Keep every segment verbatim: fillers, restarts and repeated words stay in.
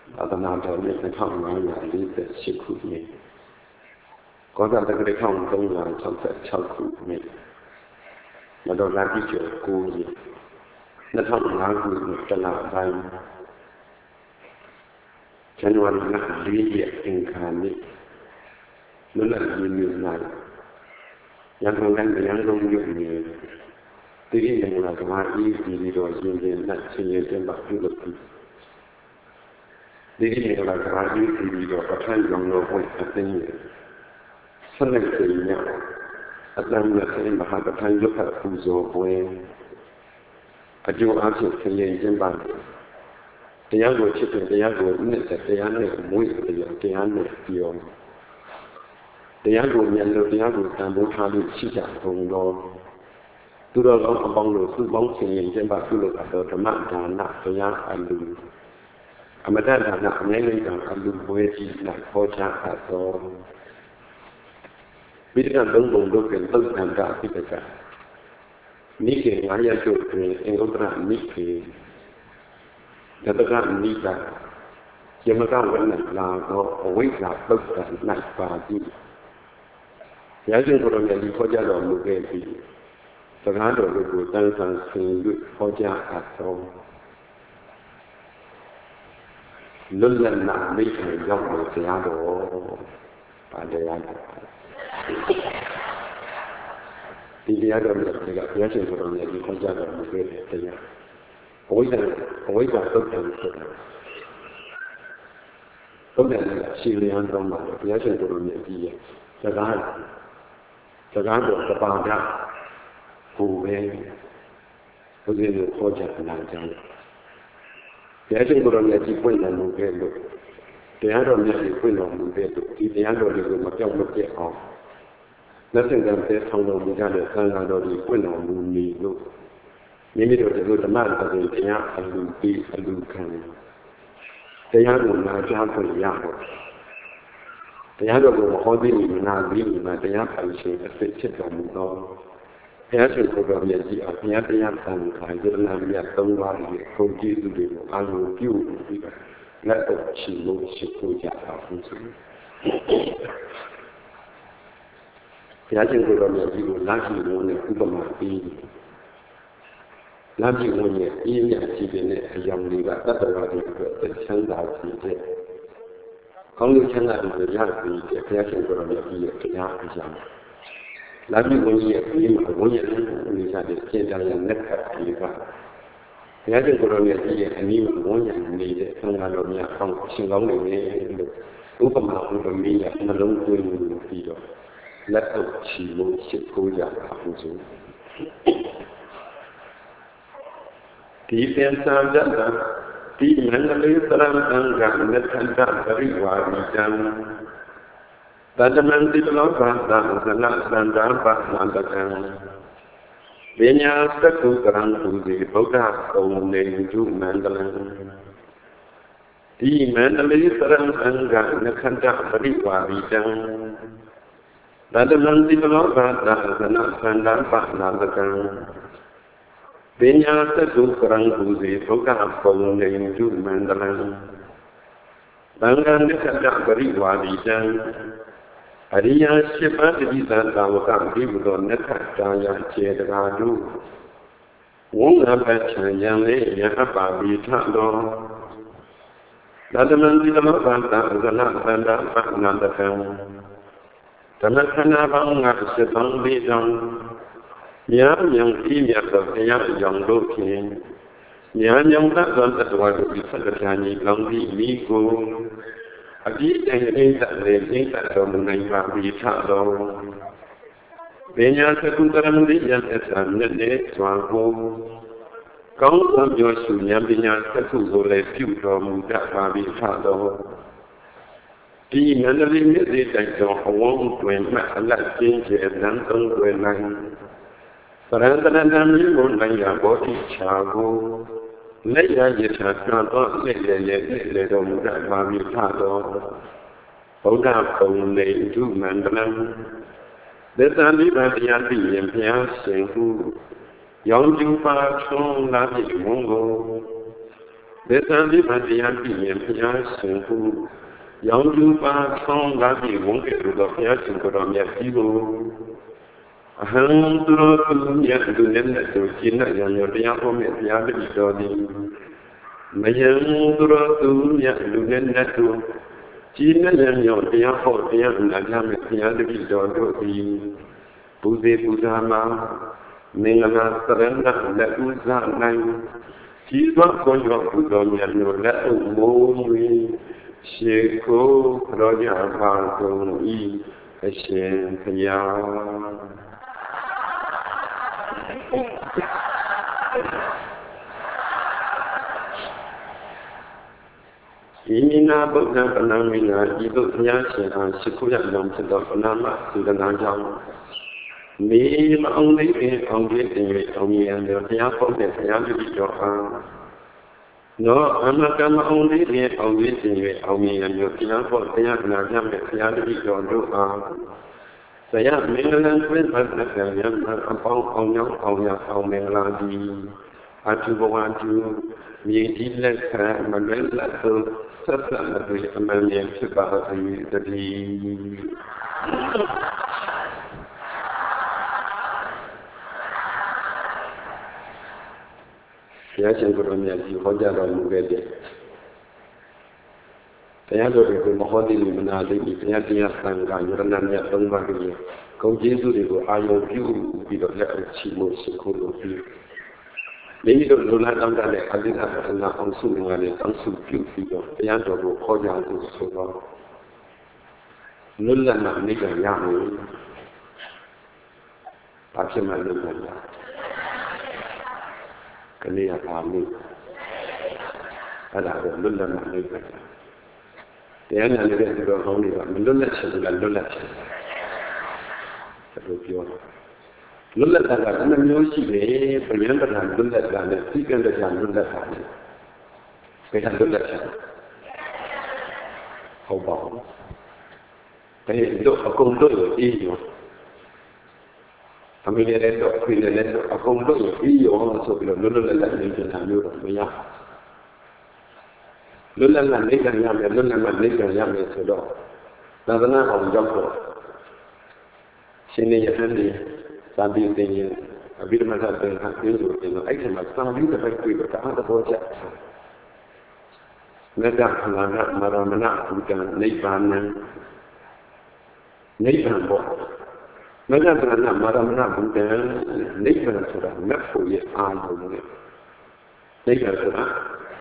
သာသနာတော်နှစ်နှစ်ထောင်ငါးရာလေးဆယ်ရှစ်ခုနှစ်ကောဇာတက္ကရာတစ်ထောင်သုံးရာ၆ဆယ့်ခြောက်ခုနှစ်မတော်လာတိကျော်ကိုရက်နှစ်ထောင်ငါးခုနှစ်တလပိုင်းဇန်နဝါရီလလေးရက်အင်္ဂါနေ့လွတ်လပ်ရေးနေ့၌ရန်ကုန်တိုင်းရန်ကုန်မြို့နယ်တိရိယံလာကမာအေးဒီတော်ရှင်ရှင်နဲ့ရှင်ရှင်တင်ပါပြုလုပ်ပြီးဒီနေ့ကလည်းကာကြီးပြီးတော့ပထမကြောင့်တော့ဘုရားအသိဉာဏ်ဆက်လက်ကြည့်ရအတ္တမြတ်ဆိုင်မဟာပထမရုပ်ခပူဇော်ပွဲအကျိုးအဖြစ်ဆင်ရင်ကျင်းပတယ်တရားကိုချစ်တဲ့တရားကိုနှစ်သက်တရားနဲ့မွေးတယ်တရားနဲ့ပြောတရားကိုမြတ်လို့တရားကိုတန်ဖိုးထားလို့ရှိကြဘုံတော်သူတော်ကောင်းအပေါင်းတို့သူပေါင်းဆင်ရင်ကျင်းပပြုလုပ်တော့ဓမ္မဒါနတရားအလူအမတ္တဒါနအမြဲတမ်းအလူပွဲကြီး၌ဟောကြားအပ်သောဝိတ္တသုံးပုံတို့ကသုတ်တန်တာအဖြစ်ကနိကေငါးရကျုပ်တွင်အင်္ဂုတ္တရနိကေတတကနိကယမကဝဏ္ဏလာသောအဝိဇ္ဇာသုတ်တန်၌ပါသည်ရခြင်းကိုယ်တော်မြတ်ကြီးဟောကြားတော်မူခဲ့ပြီးစကားတော်တို့ကိုတန်ဆန်ဆင်၍ဟောကြားအပ်သောလွတ်လပ်နာမိတ်ဆွေရောက်လို့တရားတော်ပါတရားတော်ဒီတရားတော်မြတ်ကဘုရားရှင်ကိုယ်တော်မြတ်ကြီးခေါ်ကြတော်မူခဲ့တဲ့တရားအဝိဇ္ဇာအဝိဇ္ဇာသုတ်တံဆိုတာသုတ်တံကရှိလျံတော်မှာဘုရားရှင်ကိုယ်တော်မြတ်ကြီးရဲ့စကားစကားတော်တပါဒကိုပဲဘုရားရှင်ခေါ်ကြနာကြတယ်ဘုရားရှင်ကိုယ်တော်မြတ်ကြီးပွင့်တော်မူခဲ့လို့တရားတော်မြတ်ကြီးပွင့်တော်မူခဲ့လို့ဒီတရားတော်တွေကိုမပြောက်မပြတ်အောင်လက်ဆင့်ကမ်းတဲ့ထောင်တော်မူကြတဲ့သံဃာတော်ကြီးပွင့်တော်မူနေလို့မိမိတို့တို့ဓမ္မတော်ကိုတရားအလူပြီးအလူခံတရားကိုနာကြားခွင့်ရတော့တရားတော်ကိုဟောသိနေနာပြီးနေတရားပိုင်ရှင်အစစ်ဖြစ်တော်မူတော့ဘုရားရှင်ကိုယ်တော်မြတ်ကြီးအဘုရားတရားသံဃာယတနာမြတ်သုံးပါးရဲ့ဂုဏ်ကျေးဇူးတွေကိုအာရုံပြုပြီးတော့လက်တော်ချီလို့ရှိခိုးကြတာဟုတ်ဆိုဘုရားရှင်ကိုယ်တော်မြတ်ကြီးကိုလာကြည့်လို့နဲ့ဥပမာပေးလာကြည့်လို့ရဲ့အေးမြကြည့်တဲ့အယောင်တွေကတတ္တဝါတွေအတွက်ချမ်းသာစေတဲ့ကောင်းကျိုးချမ်းသာတွေရပြီးတဲ့ဘုရားရှင်ကိုယ်တော်မြတ်ကြီးရဲ့တရားအရာလာပြီးဝင်ရဲ့ဒီမှာဝင်ရဲ့အနေစားတဲ့စေတရာနဲ့ခတ်ပြီးပါဘုရားရှင်ကိုယ်တော်မြတ်ကြီးရဲ့အနည်းမှာဝင်ရဲ့နေတဲ့သံဃာတော်များအောင်ရှင်ကောင်းနေတယ်လို့ဥပမာဥပမေယနှလုံးသွင်းလို့ပြီးတော့လက်တော့ချီလို့ရှိခိုးကြတာဟုတ်ဆိုဒီပင်စံကြတာဒီမန္တလေးသရံသံဃာနဲ့ထန္တာပရိဝါရီတံတတမန္တိလောကသံသနသန္တာပသန္တကံပညာသက္ကုကရံသူတိဗုဒ္ဓကုံနေတုမန္တလံဒီမန္တလေးသရံသံဃာနဲ့ထန္တာပရိဝါရီတံတတမန္တိလောကသံသနသန္တာပသန္တကံပညာသက္ကုကရံသူတိဗုဒ္ဓကုံနေတုမန္တလံသံဃာနဲ့ထန္တာပရိဝါရီတံအရိယာရှိပါးတိသံသာဝကဒီဘုသောနက္ခတာယခြေတကားတို့ဝုံငါပတ်ချံယံလေးယဟပါပိထတော်သတ္တမံဒီလောကသံဇနသန္တာပနန္တကံဓမ္မခဏဘောင်းငါစေတံလေးတံညာညံဤမြတ်သောတရားအကြောင်းတို့ဖြင့်ညာညံသတ္တဝတ္တဝါတို့ဤသက္ကထာညီလောင်ပြီးမိကိုအပြည့်အစုံအိဋ္ဌလည်းအိဋ္ဌတော်မူနိုင်ပါပြီထတော်ပညာသကုတရမတိယံအသံနဲ့နဲ့သွန်ဖို့ကောင်းသောပြောရှုဉာဏ်ပညာသကုကိုလည်းပြုတော်မူတတ်ပါပြီထတော်ဒီနန္ဒလိမြစ်သေးတိုင်တော်အဝန်းတွင်မှအလတ်ကျင်းကျဲလမ်းသုံးတွင်နိုင်ပရန္တရဏမျိုးကိုနိုင်ရဘောတိချာကိုလက်ရရချာကံတော့လက်ရရလက်ရတော်မူတတ်ပါပြီထတော်ဗုဒ္ဓဘုံနေတုမန္တလံသစ္စာနိဗ္ဗာန်တရားသိရင်ဘုရားရှင်ဟုရောင်ကျူပါချုံးလာပြီဘုံကို There's only my dear being Piasin who young you back from Gabi won't get rid of Piasin for on your people. A hand to yet to net to China and your dear home at the other body. My young to yet to net to China and your dear home and I am at the other body. Buddha Buddha Mingana Saranda, that was that nine. She's not going to put on your letter, Moy, Sheko, Roger, Parko, E, Ashen, Kaya. Inina Buddha Panamina, Ibu Yashin, and Shikuya Yam to the Panama, to the Najam. Me only in only in only and the Piapo that Piapi Johan. No, I'm not only in only in only and your Piapo, Pianam, Piapi Johan. They are mainland with us upon Onyang, Onya, Omeladi. I to go on to me, Ilek, Manuela, so certainly a million to the Yes, I'm going to be hold out on Mugade. The other is the Mahodi Limanadi, Yatia Sanga, Yuranania, Dongmari. Go Jesu, I owe you with a letter Chimo Sikulu. Maybe the Luna Danga, Adina, and Ansu, and Ansu Pupil, the other will hold out to Sova. Lula Namiga Yami. Pachima Lula. Kali Akami. Ada ada lula mana itu? Dia ni ada dia tu orang ni, lula cakap lula cakap. Satu pion. Lula cakap, anda mesti ni, pergian berjalan lula jalan, tiga berjalan lula jalan. Berjalan lula jalan. Kau bawa. Tapi itu aku untuk itu. Kami ni ada aku ni ada aku untuk iyo orang sebelum lula lula ni jangan lupa punya. Lula lula ni jangan lupa lula lula ni jangan lupa sudah. Karena orang jauh. Sini ya sini sambil ini abis masa dengan itu itu aja macam sambil kita pergi ke mana saja. Mereka mana mana mana bukan neighbornya neighbor. Mereka mana mana mana bukan neighbor sudah mereka punya ayu ni. Neighbor sudah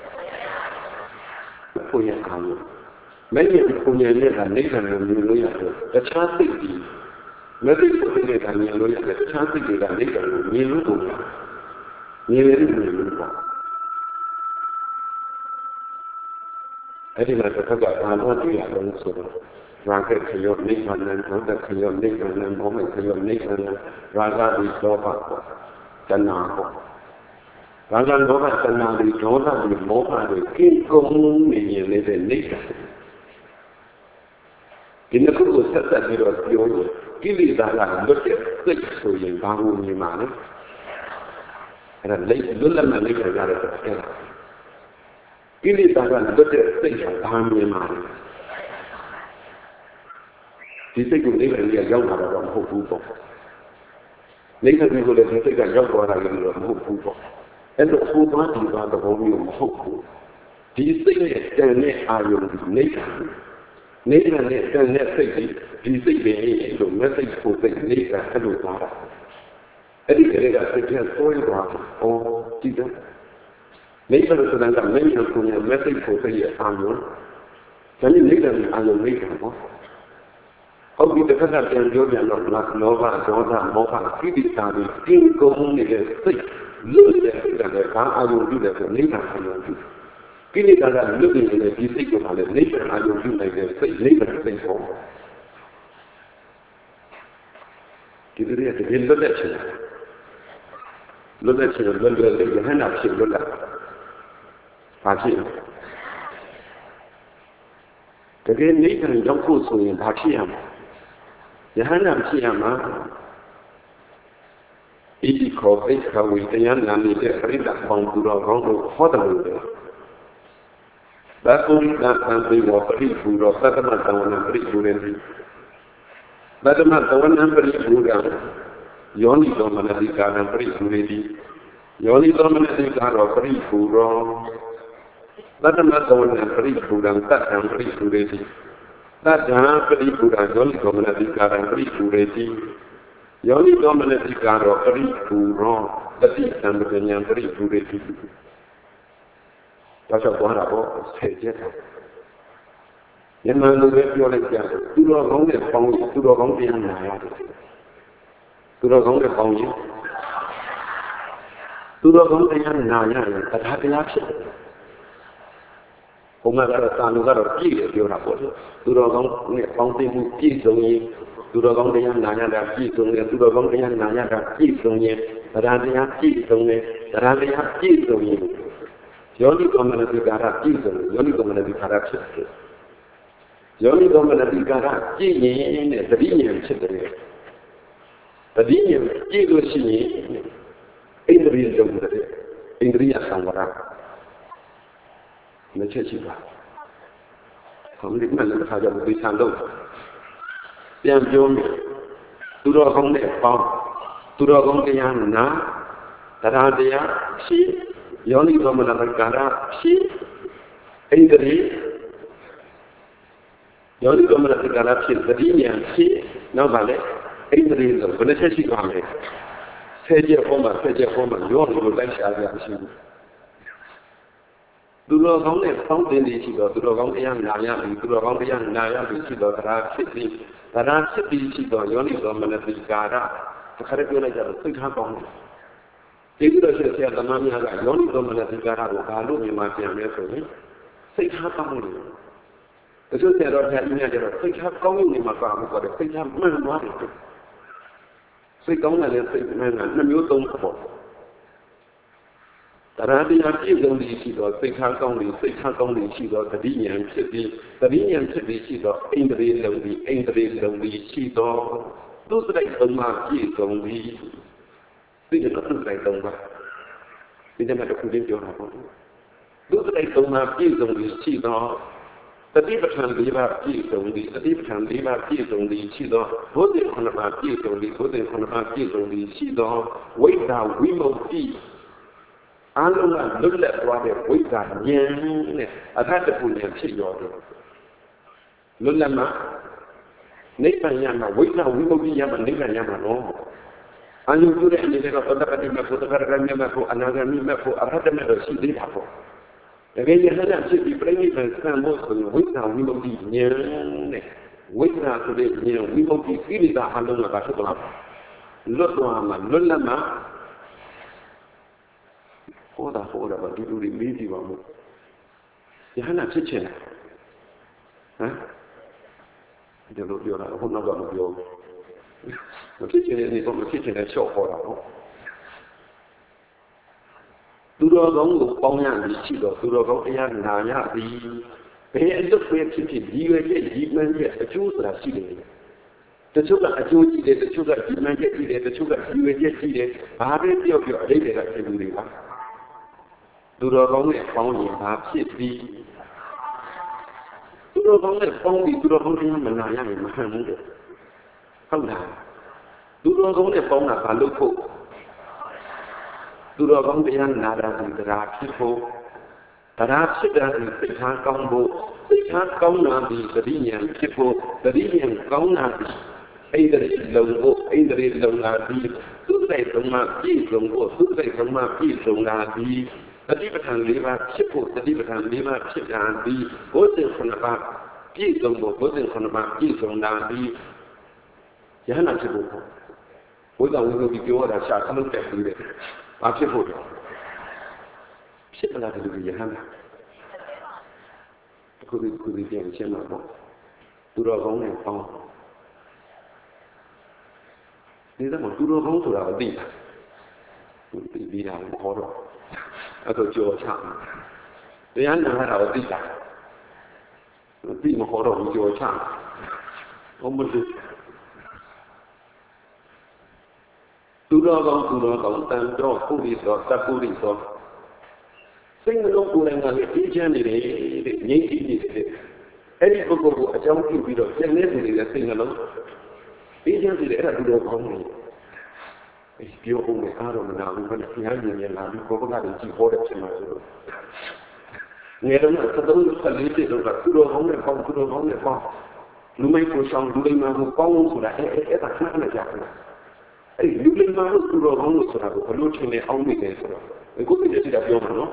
punya ayu. Mereka punya ni kan neighbor ni lu ya tu. Cantik di. Mereka punya kan ni lu ya tu. Cantik di kan neighbor ni lu tu. Ni ni ni lu tu. Jadi mereka kata apa tu ya orang sudah. Raga kayot ni mana, raga kayot ni mana, momen kayot ni mana, raga di loba, tanah ko. Raga loba tanah di loba di loba di kingkong ni ni ni ni. Kini aku usah tak dirawat kili dah betul betul yang bangun ni mana. Ada lagi dulu mana lagi ada terkena. Kili dah betul betul yang bangun ni mana. Di sini ni kan dia jauh ada orang hukum. Ni kan dia boleh di sini jauh ada orang hukum. Itu hukum di mana orang hukum. Di sini ni ayam ni kan. Ni kan ni kan ni sini di sini ni itu mesti hukum ni kan ada orang. Jadi kerja kerja soal orang oh tidak. Ni kan sedangkan ni kan punya mesti hukum ayam. Jadi ni kan ayam ni kan. Kalau kita kata yang jauh yang nak nova, nova, nova, kita tadi tingkong ni sih, luar biasa kan, ayam juga ni kan ayam juga. Kini kalau lebih ni bisik kita ni kan ayam juga ni sih, ni kan tingkong. Kita lihat dia luar biasa, luar biasa, luar biasa, jangan nak sih luar, pasti. Tapi ni kan jauh khusus yang pasti yang Jangan nak siapa, ini kau ini kau ini yang nanti dia kerja bangkura orang tu hotel tu. That only that country was pretty food or settlement on a pretty food entry. That amount of one number is good. You only dominate got a pretty food. You only dominate got a pretty food wrong. That amount of one pretty food and that and pretty food. That a pretty food and you only dominate got a pretty food. You only dominate got a pretty food wrong. That is something and pretty food. That's what I say. In my little like that, two dogs on the phone, two dogs on the end. Two dogs on the phone. Two dogs on the end, but happy action. Oh my God, I got a key if you're not for it. Two dogs on the phone, keys on you. Two dogs on the end, Naya, keys on you. Two dogs on the end, Naya, keys on you. But I have keys on you. But I have keys on you. You only come and you got a keys on you. You only come and you got a keys. You only go and be got a key in the Vinian Chittery. The Vinian Eagle in the real in the real somewhere. In the Cheshire. From the man of the Faja will be found over. The Amjom, to the Hong Kong, to the Hong Kong now, that are there, she, you only go and got a she in the real. You only come to the galaxy, the Indian sea, no valley, eight reasons, when it's a sea family. Say your home, say your home, you only go like Aviation. Do not only found in the Chico, do not only young Naya, do not only young Naya, the Chico, that are city, that are city Chico, you only come to the Gara, the Caribbean, think how if you say the money, you only come to the Gara, Galu, you might be a miracle. Think how the two said, I had never think how going in my farm for the thing I'm man wanted to. Think on and think man and you don't support. The Rabia is only she does, think how only, think how only she does, the Indian city, the Indian city she does, in the real only, in the real only, she does. Those days on my kids only. We did not like them. We didn't have to convince your home. Those days on my kids only, she does. The people can leave our keys only, the people can leave our keys only, she does, put it on our keys only, put it on our keys only, she does, wait down, we will see. I don't know, look at what they wait down, yeah, I've had to put them to your look at my Nathan Yama, wait down, we will be Yama, Nathan Yama, no. And you do that, and you take a photograph for the paragraph for another map for a rather matter, she did have. Again, you had to be bringing the stand most of the winter, we will be near winter today, near we will be feeling that I don't know about the Lotama, Lulama. For the whole of a little meeting one. You had a kitchen. Huh? The Lord, you're not one of your. The kitchen is on the kitchen and show for us. Tôi đó có một con nhà đi chỉ đó tôi đó có cái nhà nào nhà đi cái anh rất quen chỉ chỉ đi cái cái gì mà cái cái chú là gì đấy cái chú là chú gì đấy cái chú là gì mà cái gì đấy cái chú là gì mà cái gì đấy bà biết điều kiểu đấy để là cái gì đấy tôi đó có cái con gì bà biết đi tôi đó có cái con gì tôi đó có cái nhà mà nào nhà mà không được không làm tôi đó có cái con là bà lúc phụ tôi đó có cái anh là đang ra cái phố, ra cái ra cái hàng công bộ, cái hàng công nào thì cái gì nhỉ cái phố, cái gì nhỉ công nào thì ai đấy đồng bộ, ai đấy đồng là gì, cứ đấy đồng mà gì đồng bộ, cứ đấy đồng mà gì đồng là gì, cái gì phải thằng lý mà cái phố, cái gì phải thằng lý mà cái là gì, cố tình không là gì đồng bộ, cố tình không là gì đồng là gì, cái này là cái phố, bây giờ người bị kêu là sao không thể được. Apa sih foto? Siapa lagi di jalan? Aku di aku di yang siapa nak? Turun orang yang pang. Ni dah mau turun orang tu dah di. Di di dah mau orang. Aku jual chang. Dia nak ada di dah. Di mau orang jual chang. Orang tu. Tu đó con tu đó con tan cho cô đi đó ta cô đi đó စိတ်နှလုံးကိုယ်တိုင်ကလည်းအေးချမ်းနေတယ်တဲ့ငြိမ်းအေးနေတယ်အဲ့ဒီပုဂ္ဂိုလ်ကိုအကြောင်းပြုပြီးတော့ကျန်တဲ့သူတွေကစိတ်နှလုံးအေးချမ်းနေတယ်အဲ့ဒါသူတော်ကောင်းတယ်အေးပြောအောင်လည်းအားတော့မနာဘူးဘယ်နဲ့ညာညင်လာပြီးကိုယ်ကလည်းကြည့်ဟောတယ်ဖြစ်မှာဆိုတော့ငယ်တော့သတုံးဆက်လေးတွေတော့သူတော်ကောင်းနဲ့ပေါင်းသူတော်ကောင်းနဲ့ပေါင်းလူမိုက်ကိုဆောင်လူလိမ္မာကိုပေါင်းလို့ဆိုတာအဲ့အဲ့ဒါခဏခဏကြာတယ်အဲ့လူလိမ္မာလို့သူတော်ကောင်းလို့ဆိုတာကိုဘလို့ထင်နေအောင်နေတယ်ဆိုတော့ကိုယ်ပြည့်တဲ့ပြောမှာနော်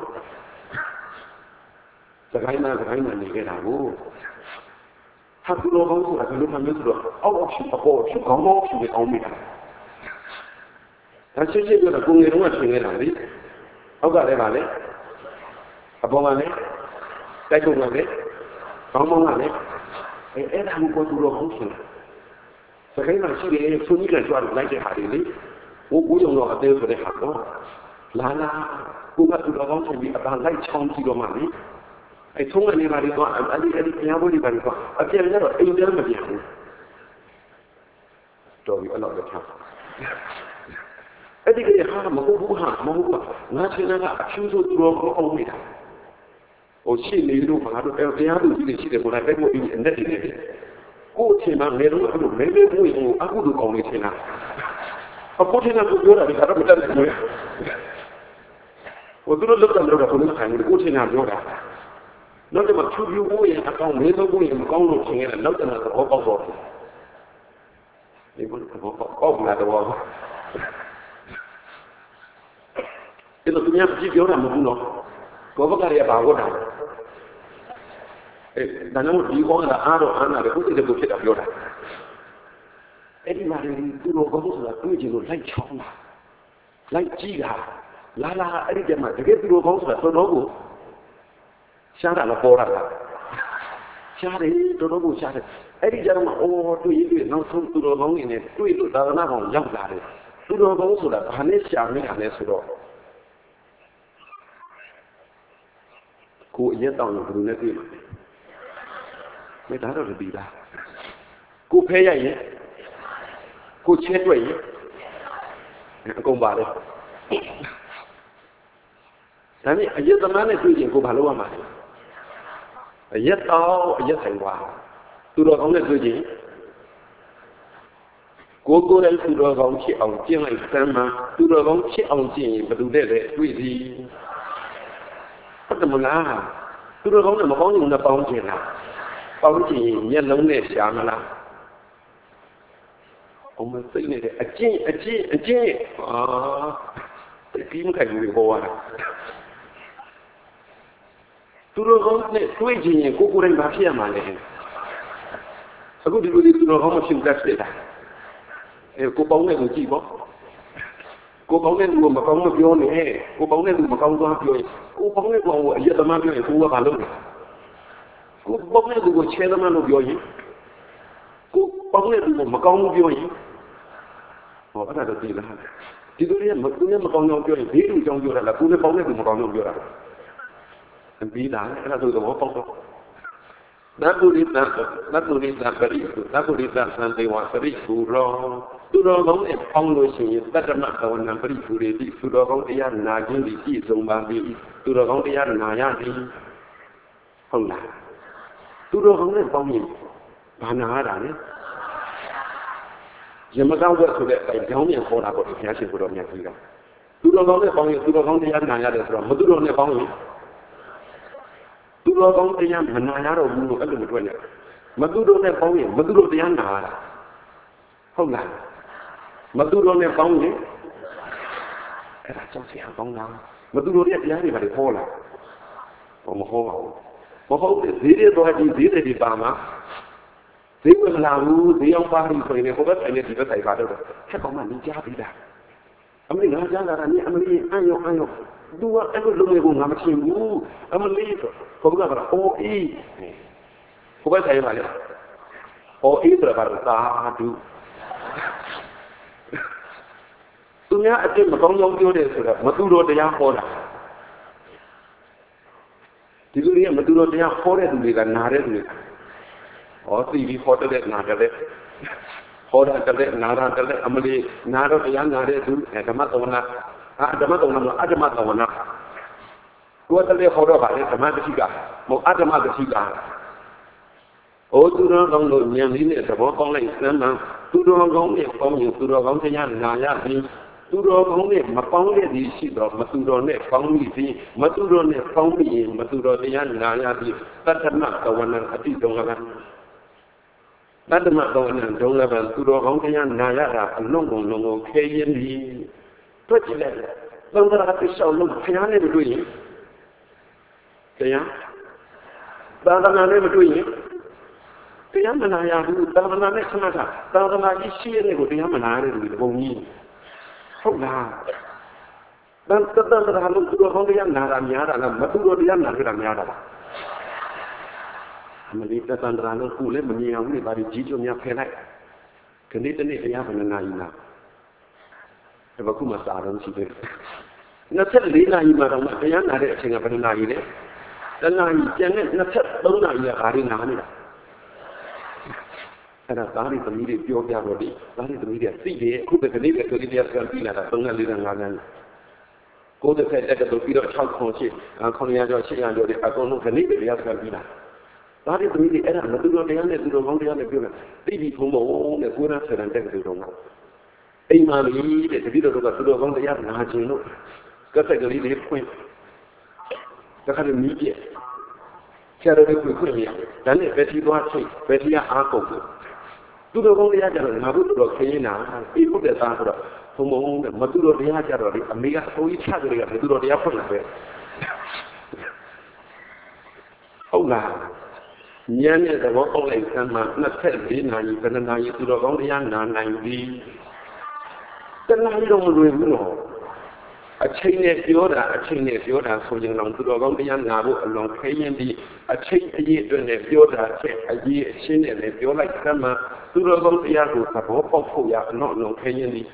စကိုင်းနာစကိုင်းနာနေခဲ့တာကိုဟာသူတော်ကောင်းဆိုတာဘယ်လိုမှမဆိုတော့အောက်အောက်ရှိအပေါ်ရှိကောင်းကောင်းရှိအောင်နေတာဒါချင်းချင်းပြောတော့ကိုငယ်တုန်းကထင်နေတာလေအောက်ကလည်းပါလေအပေါ်ကလည်းတိုက်ကုန်ကလည်းကောင်းကောင်းကလည်းအဲအဲ့ဒါကိုသူတော်ကောင်းဆိုတာစကိုင်းနာရှိတယ်ဖုန်ကြီးကကြွားလို့လိုက်တဲ့ဟာတွေလေဟိုကိုယ်တော်အသေးဆိုတဲ့ဟာတော့လာလာကိုကသူတော်ကောင်းဆိုပြီးအပန်းလိုက်ချောင်းကြည့်တော့မှလေအဲထုံးကနေပါလိတော့အဲ့ဒီအဲ့ဒီပြန်ဖို့လိပါလိတော့အပြန်ရတော့အိမ်ပြန်မပြန်ဘူးတော်ပြီအဲ့လိုတော့ထားအဲ့ဒီကဟာမဟုတ်ဘူးဟာမဟုတ်ပါငါချင်းကအဖြူဆိုသူတော်ကောင်းအောင်နေတာဟိုရှိနေလို့ဘာလို့တရားသူကြီးရှိတယ်ကိုလည်းပဲမို့အင်းနဲ့တည်းနေတယ်ကိုအချိန်မှငယ်တော့အဲ့လိုမဲမဲမို့ရင်အခုလိုကောင်းနေချင်တာအခုထင်တာကိုပြောတာဒီကတော့မတတ်ဘူးဟိုသူတို့လောက်တော့လောက်တော့ဘယ်လိုခိုင်းလို့ကိုထင်တာပြောတာနောက်တော့ဖြူဖြူကိုရင်အကောင်မဲတော့ကိုရင်မကောင်းလို့ထင်ရတယ်နောက်တော့သဘောပေါက်တော့ဒီဘုရားဘောပေါက်လာတော့အဲ့တော့သူများကြည့်ပြောတာမဟုတ်ဘူးနော်ဘောဘကရပါဝတ်တာအဲဒါနဲ့ဒီကောင်းတာအားတော့အားနာတယ်ကိုယ်တည်းကိုဖြစ်တာပြောတာအဲ့ဒီမှာသူတို့ကောင်းဆိုတာတွေ့ကြည့်လို့လိုက်ချောင်းတာလိုက်ကြည့်တာလာလာအဲ့ဒီတည်းမှာတကယ်သူတို့ကောင်းဆိုတာတော်တော်ကိုရှားတာလည်းပေါ်တာလားရှားတယ်တော်တော်ကိုရှားတယ်အဲ့ဒီကြတော့အော်တွေ့ရင်တွေ့နောက်ဆုံးသူတော်ကောင်းနေနဲ့တွေ့လို့သာသနာကောင်ရောက်လာတယ်သူတော်ကောင်းဆိုတာဘာနဲ့ရှားနေတာလဲဆိုတော့ကိုအရက်တောင်လို့ဘယ်လိုနဲ့တွေ့မှာလဲဒါတော့ဒီလားကိုဖဲရရင်ကိုချဲတွေ့ရင်အကုန်ပါတယ်ဒါနဲ့အရက်သမားနဲ့တွေ့ရင်ကိုဘာလုပ်ရမှာလဲအရက်တော့အရက်ဆိုင်သွားသူတော်ကောင်းနဲ့တွေ့ရင်ကိုကိုယ်လည်းသူတော်ကောင်းဖြစ်အောင်ကျင့်လိုက်စမ်းမှာသူတော်ကောင်းဖြစ်အောင်ကျင့်ရင်ဘယ်သူနဲ့လဲတွေ့စီဟုတ်တယ်မလားသူတော်ကောင်းနဲ့မကောင်းရင်လည်းပေါင်းကျင်လားပေါင်းကျင်ရင်မျက်လုံးနဲ့ရှားမလားအမသိနေတယ်အကျင့်အကျင့်အကျင့်အာဒီမခိုင်ဘူးဘောရတာသူတော်ကောင်းနဲ့တွေ့ကြရင်ကိုကိုယ်တိုင်ဘာဖြစ်ရမှာလဲအခုဒီလိုဒီသူတော်ကောင်းမဖြစ်တတ်ဖြစ်တာအဲကိုပေါင်းနဲ့ကိုကြည့်ပေါ့ကိုပေါင်းနဲ့ကိုမကောင်းမပြောနဲ့ကိုပေါင်းနဲ့ကိုမကောင်းသွားပြောရင်ကိုပေါင်းနဲ့ကိုအရက်သမားပြောရင်ကိုကဘာလုပ်လဲကိုပေါင်းနဲ့ကိုချဲသမားလို့ပြောရင်ကိုပေါင်းနဲ့ကိုမကောင်းဘူးပြောရင်ဟောအဲ့ဒါတော့ဒီလားဒီလိုရမကူနဲ့မကောင်းကြောင်ပြောရင်ဘေးလူကြောင်ပြောတာလားကိုနဲ့ပေါင်းနဲ့ကိုမကောင်းကြောင်ပြောတာပြီးတာအဲ့ဒါဆိုတော့ပေါက်တော့နတ်ပုရိသနတ်ပုရိသပရိသုနတ်ပုရိသသံတေဝပရိသုရောသူတော်ကောင်းနဲ့ပေါင်းလို့ရှိရင်တတ္တမသဝနံပရိသုရေတိသူတော်ကောင်းတရားနာခြင်းဒီပြည့်စုံပါပြီသူတော်ကောင်းတရားနာရသည်ဟုတ်လားသူတော်ကောင်းနဲ့ပေါင်းရင်ဘာနာရတာလဲယမကောင်းဝတ်ဆိုတဲ့အကြောင်းပြန်ခေါ်တာပေါ့ဘုရားရှင်ကိုတော်မြတ်ကြီးကသူတော်ကောင်းနဲ့ပေါင်းရင်သူတော်ကောင်းတရားနာရတယ်ဆိုတော့မသူတော်နဲ့ပေါင်းရင်သူတော်ကောင်းတရားမနာရတော့ဘူးလို့အဲ့လိုမတွေ့နဲ့မသူတော်နဲ့ပေါင်းရင်မသူတော်တရားနာရတာဟုတ်လားမသူတော်နဲ့ပေါင်းရင်အဲ့ဒါကြောင့်ဆရာပေါင်းတာမသူတော်ရဲ့တရားတွေဘာတွေဟောလားဘာမဟောပါဘူးမဟုတ်သေးသေးတော့ဒီသေးတယ်ဒီပါမှာဈေးဝင်လာဘူးဈေးအောင်ပါပြီဆိုရင်ဟိုဘက်ဆိုင်နဲ့ဒီဘက်ဆိုင်ပါတော့ချက်ကောင်မှနေကြပြီလားအမေငါကြားလာတာနေအမေအန်ရောအန်ရောသူကအဲ့လိုလုပ်နေဖို့ငါမချင်ဘူးအမလေးဆိုကိုဘကကအိုအေးကိုဘဆိုင်ပါလေအိုအေးဆိုတာကသာဒုသူများအစ်စ်မကောင်းကြောင်းပြောတယ်ဆိုတော့မသူတော်တရားဟောတာဒီလိုတွေကမသူတော်တရားဟောတဲ့သူတွေကနာတဲ့သူတွေဟောစီပြီးဟောတဲ့နာတဲ့ဟောတာတဲ့နာတာတဲ့အမလေးနာတော့တရားနာတဲ့သူဓမ္မသဝနာအာဓမ္မသဝနာအဓမ္မသဝနာကိုယ်တည်းခေါ်တော့ပါလေဓမ္မတတိကမဟုတ်အဓမ္မတတိကဩသူတော်ကောင်းတို့ဉာဏ်လေးနဲ့သဘောပေါက်လိုက်စမ်းမှသူတော်ကောင်းနဲ့ပေါင်းရင်သူတော်ကောင်းတရားနာရပြီးသူတော်ကောင်းနဲ့မပေါင်းတဲ့ဒီရှိတော့မသူတော်နဲ့ပေါင်းပြီးမသူတော်နဲ့ပေါင်းပြီးရင်မသူတော်တရားနာရပြီးတတ္တမကဝနံအတိတုံကတတ္တမကဝနံဒုံလဘံသူတော်ကောင်းတရားနာရတာအလုံးကုန်လုံးကိုခဲရင်ပြီးတွေ့ကြည့်လိုက်သံဃာတိဆောက်လို့ဖျားနဲ့မတွေ့ရင်တရားသာသနာနဲ့မတွေ့ရင်တရားမနာရဘူးသာသနာနဲ့ခဏခဏသာသနာကြီးရှိရတဲ့ကိုတရားမနာရတဲ့လူတွေပုံကြီးဟုတ်လားတန်တန်တရားလို့သူတော်ကောင်းတရားနာတာများတာလားမသူတော်တရားနာကြတာများတာလားအမလေးတန်တရားလို့ခုလည်းမမြင်အောင်လေပါဒီကြီးကျုံများဖယ်လိုက်ခဏတနေ့တရားဘယ်နှနာရီနာဒီဘခုမှစာတော့ရှိသေးတယ်နှစ်ဆက်လေးနာရီမှတော့တရားနာတဲ့အချိန်ကဘယ်နှနာရီလဲတနာရီကျန်တဲ့နှစ်ဆက်သုံးနာရီကအားရနာနေတာအဲ့ဒါသားရီသမီးတွေပြောပြတော့ဒီသားရီသမီးတွေသိတယ်အခုပဲခဏပဲဆိုဒီတရားကပြီးလာတာသုံးနဲ့လေးနဲ့ငါးနဲ့ကိုယ်တစ်ဖက်တက်တော့ပြီးတော့၆ခုရှိခုနှစ်ရာကျော်၈ရာကျော်တွေအကုန်လုံးခဏပဲတရားကပြီးလာသားရီသမီးတွေအဲ့ဒါမသူတော်တရားနဲ့သူတော်ကောင်းတရားနဲ့ပြောတယ်သိပြီဘုံဘုံနဲ့ကိုယ်နဲ့ဆယ်တန်တက်ကြတော့အိမ်မှာလေးတဲ့တတိတော်ကသူတော်ကောင်းတရားနာခြင်းလို့ကတ်ဆက်ကလေးလေးဖွင့်တခါတည်းမြည်ပြဆရာတော်ကိုခွင့်ရဒါနဲ့ဘယ်တီသွားချိတ်ဘယ်တီကအားကုန်လို့သူတော်ကောင်းတရားကြတော့ငါတို့တော်ခင်းနေတာပြီးဖို့တဲ့သားဆိုတော့ဘုံဘုံနဲ့မသူတော်တရားကြတော့ဒီအမေကအစိုးရချကြတယ်ကသူတော်တရားဖွင့်လာပဲဟုတ်လားဉာဏ်နဲ့သဘောပေါက်လိုက်စမ်းမှနှစ်ဆက်လေးနာရီဘယ်နှနာရီသူတော်ကောင်းတရားနာနိုင်ပြီတဏှာတော့မလွယ်ဘူးနော်အချိန်နဲ့ပြောတာအချိန်နဲ့ပြောတာဆိုရင်တော့သူတော်ကောင်းတရားနာဖို့အလွန်ခဲရင်ပြီးအချိန်အရေးအတွက်နဲ့ပြောတာချက်အရေးအရှင်းနဲ့လည်းပြောလိုက်သမှသူတော်ကောင်းတရားကိုသဘောပေါက်ဖို့ရအလွန်အလွန်ခဲရင်ပြီး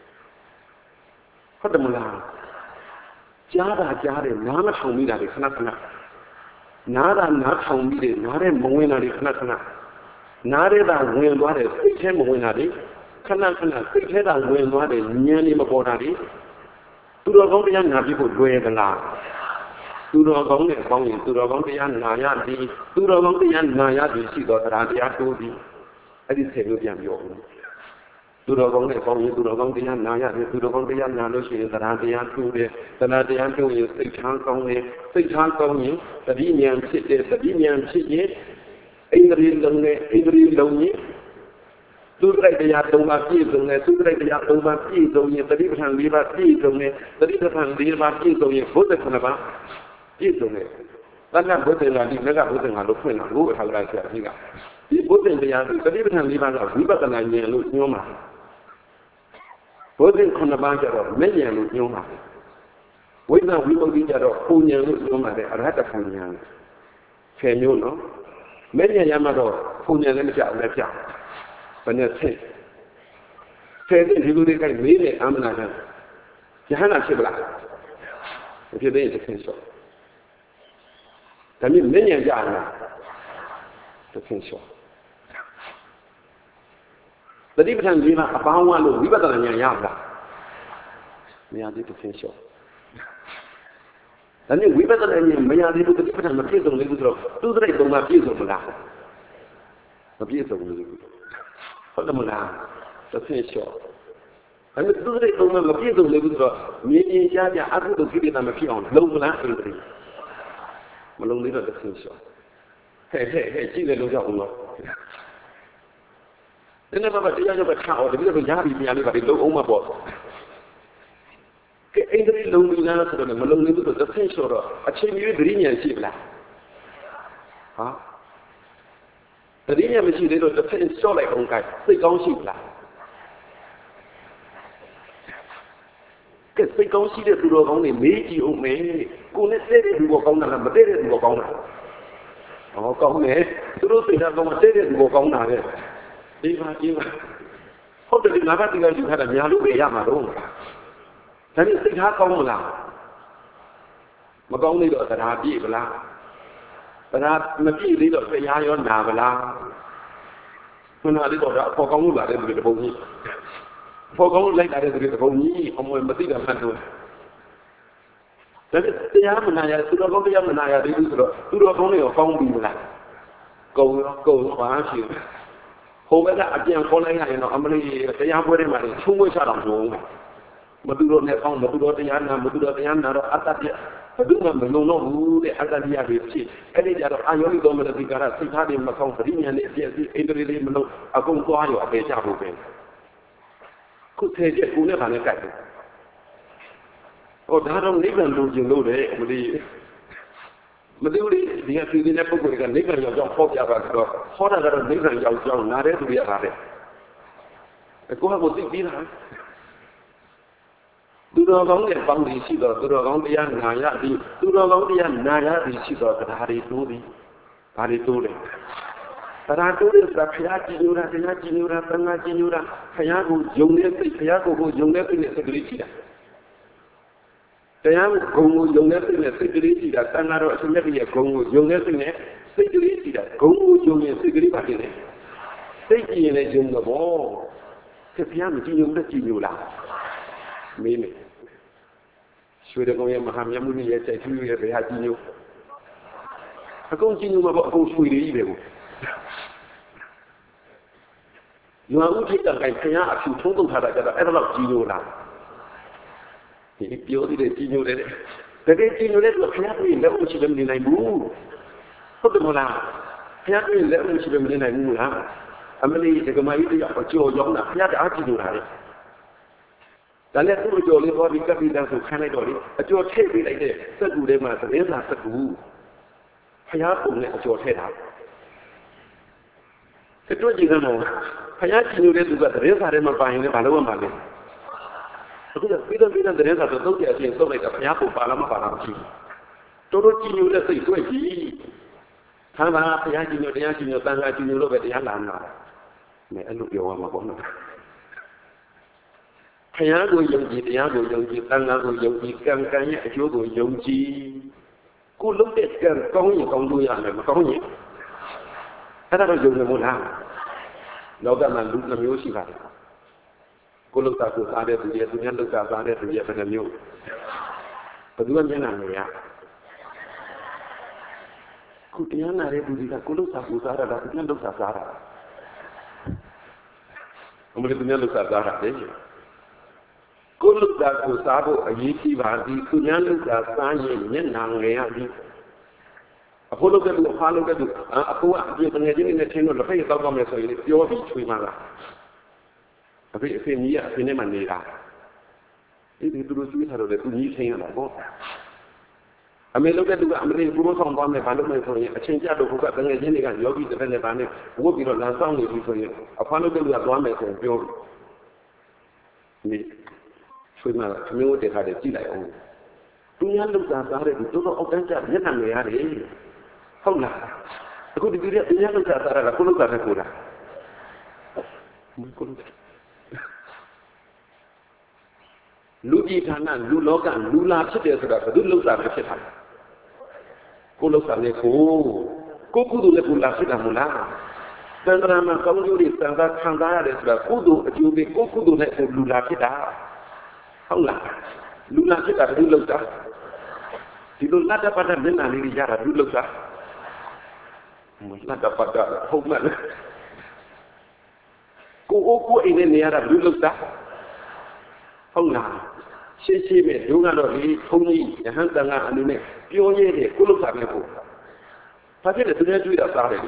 ဟုတ်တယ်မလားကြားတာကြားတယ်နားမထောင်မိတာတွေခဏခဏနားတာနားထောင်ပြီးတယ်နားတဲ့မဝင်တာတွေခဏခဏနားတဲ့တာဝင်သွားတယ်စိတ်ထဲမဝင်တာတွေခဏခဏစိတ်ထဲတာဝင်သွားတယ်ဉာဏ်လေးမပေါ်တာတွေသူတော်ကောင်းတရားနာပြီးဖို့လွယ်သလားသူတော်ကောင်းနဲ့ပေါင်းရင်သူတော်ကောင်းတရားနာရသည်သူတော်ကောင်းတရားနာရသည်ရှိတော်တရားတရားတိုးသည်အဲ့ဒီဆယ်မျိုးပြန်ပြောဦးသူတော်ကောင်းနဲ့ပေါင်းရင်သူတော်ကောင်းတရားနာရတယ်သူတော်ကောင်းတရားနာလို့ရှိရင်တရားတရားတိုးတယ်တရားတရားတိုးရင်စိတ်ချမ်းကောင်းတယ်စိတ်ချမ်းကောင်းရင်သတိဉာဏ်ဖြစ်တယ်သတိဉာဏ်ဖြစ်ရင်ဣန္ဒြေလုံးနဲ့ဣန္ဒြေလုံးရင်သူတလိုက်တရားသုံးပါးပြည့်စုံတယ်သူတလိုက်တရားသုံးပါးပြည့်စုံရင်တတိပဋ္ဌာန်၄ပါးပြည့်စုံတယ်တတိပဋ္ဌာန်၄ပါးပြည့်စုံရင်ဘုဒ္ဓခုနှစ်ပါးပြည့်စုံတယ်တဏ္ဍဘုဒ္ဓငါဒီမကဘုဒ္ဓငါလို့ဖွင့်တာဘုရားထာဝရဆရာကြီးကဒီဘုဒ္ဓတရားတတိပဋ္ဌာန်၄ပါးကဝိပဿနာဉာဏ်လို့ညွှန်းပါဘုဒ္ဓခုနှစ်ပါးကျတော့မဲ့ဉာဏ်လို့ညွှန်းပါဝိညာဉ်ဝိမု ക്തി ကျတော့ပူဉာဏ်လို့ညွှန်းပါတယ်အရဟတခံဉာဏ်ဆယ်မျိုးနော်မဲ့ဉာဏ်ရမှတော့ပူဉာဏ်လည်းမကြောက်လည်းကြောက်ဘယ်နဲ့ဆက်ဆယ်တဲ့ဒီလိုတွေကမေးတယ်အမှန်တရားယဟနာဖြစ်ပလားမဖြစ်သေးရင်တစ်ဆင့်လျှော့ဒါမျိုးမဉ္ဇဉ်ကြလားတစ်ဆင့်လျှော့တတိပဋ္ဌာန်ကြီးမှာအပေါင်းဝလို့ဝိပဿနာဉာဏ်ရပါမရသေးတစ်ဆင့်လျှော့ဒါမျိုးဝိပဿနာဉာဏ်မရသေးဘူးတတိပဋ္ဌာန်မပြည့်စုံသေးဘူးဆိုတော့သူတရိပ်သုံးပါပြည့်စုံမလားမပြည့်စုံဘူးဟုတ်တယ်မလားတစ်ဆင့်လျှော့အဲ့ဒါသူတွေတုံးမပြည့်စုံလေဘူးဆိုတော့မြင်ရင်ကြားကြအကုသိုလ်ကိလေသာမဖြစ်အောင်လုံးမလားအဲ့ဒီမလုံးသေးတော့တစ်ဆင့်လျှော့ဟဲ့ဟဲ့ဟဲ့ကြည့်လေလို့ကြောက်အောင်တော့ဒီနေ့ဘာတရားကြောင့်ခါအောင်တပည့်တော်ရားပြီးပြန်လေးပါဒီလုံးအောင်မပေါ့ကဲအဲ့ဒီလုံးပြီးလားဆိုတော့မလုံးသေးဘူးဆိုတော့တစ်ဆင့်လျှော့တော့အချိန်ကြီးသတိဉာဏ်ရှိပလားဟာတတိယမရှိသေးတော့တစ်ဖက်လျှော့လိုက်အောင်ကစိတ်ကောင်းရှိလားကဲစိတ်ကောင်းရှိတဲ့သူတော်ကောင်းတွေမေးကြည့်အောင်မေးကိုနဲ့တဲ့တဲ့သူကောင်းတာလားမတဲ့တဲ့သူကောင်းတာဟောကောင်းတယ်သူတို့စိတ်ဓာတ်ကောင်းတဲ့တဲ့သူကောင်းတာပဲဒီပါဒီပါဟုတ်တယ်ငါကဒီကယူထားတာညာလို့ပဲရမှာတော့ဒါနဲ့စိတ်ထားကောင်းမလားမကောင်းသေးတော့တရားပြည့်ပလားတရားမပြည့်သေးတော့တရားရောနာပလားခုနလေးတော့အဖော်ကောင်းလို့လာတဲ့သူတွေတပုံကြီးအဖော်ကောင်းလို့လိုက်လာတဲ့သူတွေတပုံကြီးအမွေမသိတာမှတ်လို့တဒါပေမဲ့တရားမနာရသူတော်ကောင်းတရားမနာရသေးဘူးဆိုတော့သူတော်ကောင်းတွေကိုကောင်းပြီမလားကုန်ရောကုန်ဘာဖြစ်ဟိုဘက်ကအပြန်ခေါ်လိုက်ရရင်တော့အမလေးတရားပွဲတွေမှာချုံးဝှက်ချတော့မဟုတ်ဘူးမသူတော်နဲ့ကောင်းမသူတော်တရားနာမသူတော်တရားနာတော့အတ္တပြဘယ်သူမှမလုံတော့ဘူးတဲ့အတ္တတရားတွေဖြစ်အဲ့ဒီကြတော့အာယောနိတော်မနတိကာရစိတ်ထားတွေမကောင်းပရိညာနဲ့အပြည့်အစုံအိန္ဒြေတွေမလုံအကုန်သွားရောအပေချဖို့ပဲခုထဲချက်ကိုနဲ့ဗာနဲ့ကြိုက်တယ်ဟောဒါတော့နိဗ္ဗာန်လိုချင်လို့တယ်မလေးမသိဘူးလေဒီကပြည်နေတဲ့ပုဂ္ဂိုလ်ကနိဗ္ဗာန်ရောက်ကြောင်းဟောပြပါဆိုတော့ဟောတာကတော့နိဗ္ဗာန်ရောက်ကြောင်းနားတဲ့သူတွေအားတဲ့အကိုကကိုသိပြီးတာသူတော်ကောင်းတဲ့ပေါင်းပြီးရှိတော့သူတော်ကောင်းတရားနာရသည်သူတော်ကောင်းတရားနာရသည်ရှိတော့တရားတွေတိုးသည်ဘာတွေတိုးလဲတရားတိုးတဲ့ဆိုတာဘုရားကြည်ညိုတာတရားကြည်ညိုတာသံဃာကြည်ညိုတာဘုရားကိုယုံတဲ့စိတ်ဘုရားကိုကိုယုံတဲ့စိတ်နဲ့စိတ်ကလေးရှိတာတရားဂုံကိုယုံတဲ့စိတ်နဲ့စိတ်ကလေးရှိတာသံဃာတော်အရှင်မြတ်ရဲ့ဂုံကိုယုံတဲ့စိတ်နဲ့စိတ်ကလေးရှိတာဂုံကိုယုံရင်စိတ်ကလေးပါနေတယ်စိတ်ကြည်ရင်လည်းယုံတော့ဘောဘုရားမကြည်ညိုတဲ့ကြည်ညိုလားမင်းနဲ့ရွှေတကုံရဲ့မဟာမြတ်မှုရဲ့စိတ်ထူးရဲ့ဘုရားကြည်ညိုအကုန်ကြည်ညိုမှာပေါ့အကုန်ရွှေလေးကြီးပဲကိုရွာဦးထိတ်တန်ကိုင်ဘုရားအဖြူထုံးထုတ်ထားတာကြတော့အဲ့ဒါတော့ကြည်ညိုလားဒီပြောသေးတယ်ကြည်ညိုတယ်တကယ်ကြည်ညိုတဲ့သူဘုရားတွေ့လက်ဦးရှိတယ်မနေနိုင်ဘူးဟုတ်တယ်မလားဘုရားတွေ့လက်ဦးရှိတယ်မနေနိုင်ဘူးလားအမလီဒကမကြီးတယောက်အကျော်ရောက်တာဘုရားတအားကြည်ညိုတာလေဒါနဲ့သူ့အကျော်လေးဟောဒီကပိတန်ဆိုခန်းလိုက်တော့လေအကျော်ထည့်ပေးလိုက်တဲ့စက်ကူထဲမှာသတင်းစာစက်ကူဘုရားပုံနဲ့အကျော်ထည့်တာစက်တူကြည့်ကြတော့ဘုရားကြည်ညိုတဲ့သူကသတင်းစာထဲမှာပါရင်လည်းဘာလို့မှမလဲအခုကပြည်တော်ပြည်တော်သတင်းစာတော့တုတ်ကြအချင်းစုပ်လိုက်တာဘုရားကိုပါလာမပါလာမရှိဘူးတော်တော်ကြည်ညိုတဲ့စိတ်တွေ့ကြည့်ဆံပါဘုရားကြည်ညိုတရားကြည်ညိုတန်ခါကြည်ညိုလို့ပဲတရားလာမှာမဲအဲ့လိုပြောရမှာပေါ့နော်ဘုရားကိုယုံကြည်တရားကိုယုံကြည်တန်ခါကိုယုံကြည်ကံကံရဲ့အကျိုးကိုယုံကြည်ကိုလုပ်တဲ့ကံကောင်းရင်ကောင်းလို့ရတယ်မကောင်းရင်အဲ့ဒါတော့ယုံနေမို့လားလောကမှာလူနှမျိုးရှိပါတယ်ကိုလုတာကိုစားတဲ့သူရဲ့သူများလုတာစားတဲ့သူရဲ့ဘယ်နှမျိုးဘယ်သူကမျက်နှာငယ်ရခုတရားနာတဲ့သူကကိုလုတာကိုစားတာလားသူများလုတာစားတာအမလေးသူများလုတာစားတာလေကိုလုတာကိုစားဖို့အရေးကြီးပါသည်သူများလုတာစားရင်မျက်နှာငယ်ရသည်အဖိုးလုတဲ့လူအဖားလုတဲ့လူအဖိုးကအပြင်ငယ်ချင်းနဲ့ထင်းလို့လက်ဖက်ရတောက်တော့မယ်ဆိုရင်ပြောပြီးချွေးမှလားအဖေအဖေကြီးကအဖေနဲ့မှနေတာဒီဒီသူတို့ကျွေးထားတော့လေသူကြီးထင်းရတာပေါ့အမေလုပ်တဲ့သူကအမေကိုဘုံဆောင်သွားမယ်ဘာလို့လဲဆိုရင်အချင်းကြတော့ဘုကတငယ်ချင်းတွေကယောဂီတစ်ဖက်နဲ့ဗာနဲ့ဝုတ်ပြီးတော့လမ်းဆောင်နေပြီဆိုရင်အဖွားလုပ်တဲ့လူကသွားမယ်ဆိုရင်ပြောဒီဆွေးမှသမီးတို့တက်ထားတယ်ကြည့်လိုက်အောင်သူများလုပ်တာစားတဲ့သူတော်တော်အောက်တန်းကျမျက်နှာငယ်ရတယ်ဟုတ်လားအခုဒီပြည်ကသူများလုပ်တာစားတာကိုလုပ်တာပဲကိုလားမကိုလုပ်လူကြီးဌာနလူလောကလူလာဖြစ်တယ်ဆိုတာဘယ်သူလှုပ်တာပဲဖြစ်တာကိုလှုပ်တာလေကိုကိုကုသိုလ်လည်းကိုလာဖြစ်တာမလားသံဃာမှာကောင်းကျိုးတွေသံဃာခံစားရတယ်ဆိုတာကုသိုလ်အကျိုးတွေကိုကုသိုလ်နဲ့ကိုလူလာဖြစ်တာဟုတ်လားလူလာဖြစ်တာဘယ်သူလှုပ်တာဒီလိုလတ်တပတ်တဲ့မျက်နှာလေးတွေရတာဘယ်သူလှုပ်တာမလတ်တပတ်တာဟုတ်မှန်ကိုအိုးကိုအိမ်နဲ့နေရတာဘယ်သူလှုပ်တာဟုတ်လားရှင်းရှင်းပဲဒုကတော့ဒီထုံးကြီးယဟန်တန်ကအနည်းနဲ့ပြောရဲတယ်ကိုလုတ်တာပဲကိုဘာဖြစ်လဲသူများတွေ့တာစားတယ်လေ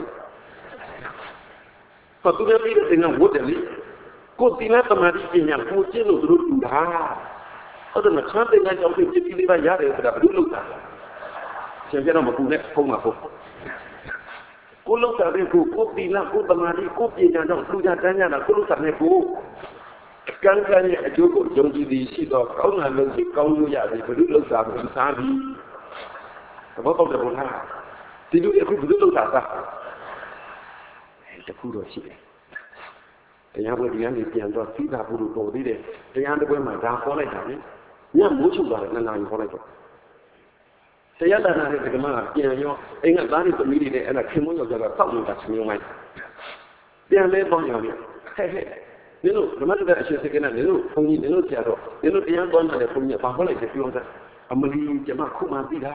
ဟောသူများပြီးတဲ့တင်ကဝတ်တယ်လေကိုတိနာသမာဓိပညာကိုကျင့်လို့သူတို့တူတာဟုတ်တယ်မချမ်းတဲ့ကကြောင့်ဖြစ်ပြီးလေးပါရတယ်ဆိုတာဘယ်လိုလုပ်တာရှင်းပြတော့မကူနဲ့ဖုံးမှာဖို့ကိုလုတ်တာပဲကိုကိုတိနာကိုသမာဓိကိုပညာကြောင့်သူကြတန်းကြတာကိုလုတ်တာနဲ့ကိုကံကံရဲ့အကျိုးကိုယုံကြည်သည်ရှိတော့ကောင်းတာလုပ်ပြီးကောင်းလို့ရတယ်ဘယ်လိုလုပ်တာကိုစားပြီးသဘောပေါက်တယ်ဘုရားဒီလိုအခုဘယ်လိုလုပ်တာစားတခုတော့ရှိတယ်တရားပွဲတရားနေပြန်တော့သီတာဘုရုပေါ်သေးတယ်တရားတစ်ပွဲမှာဒါခေါ်လိုက်တာလေညမိုးချုပ်သွားတယ်နှစ်နာရီခေါ်လိုက်တော့တရားလာတဲ့ဓမ္မကပြန်ရောအိမ်ကသားတွေသမီးတွေနဲ့အဲ့ဒါခင်မွန်းရောက်ကြတော့တောက်နေတာချင်းမျိုးမိုင်းပြန်လဲပေါင်းရောဟဲ့ဟဲ့နင်တို့ဓမ္မတကအရှင်စကနာနင်တို့ဘုန်းကြီးနင်တို့ဆရာတော်နင်တို့တရားတော်နဲ့ဘုန်းကြီးဘာခေါ်လိုက်လဲပြောတာအမလီကျမခုမှသိတာ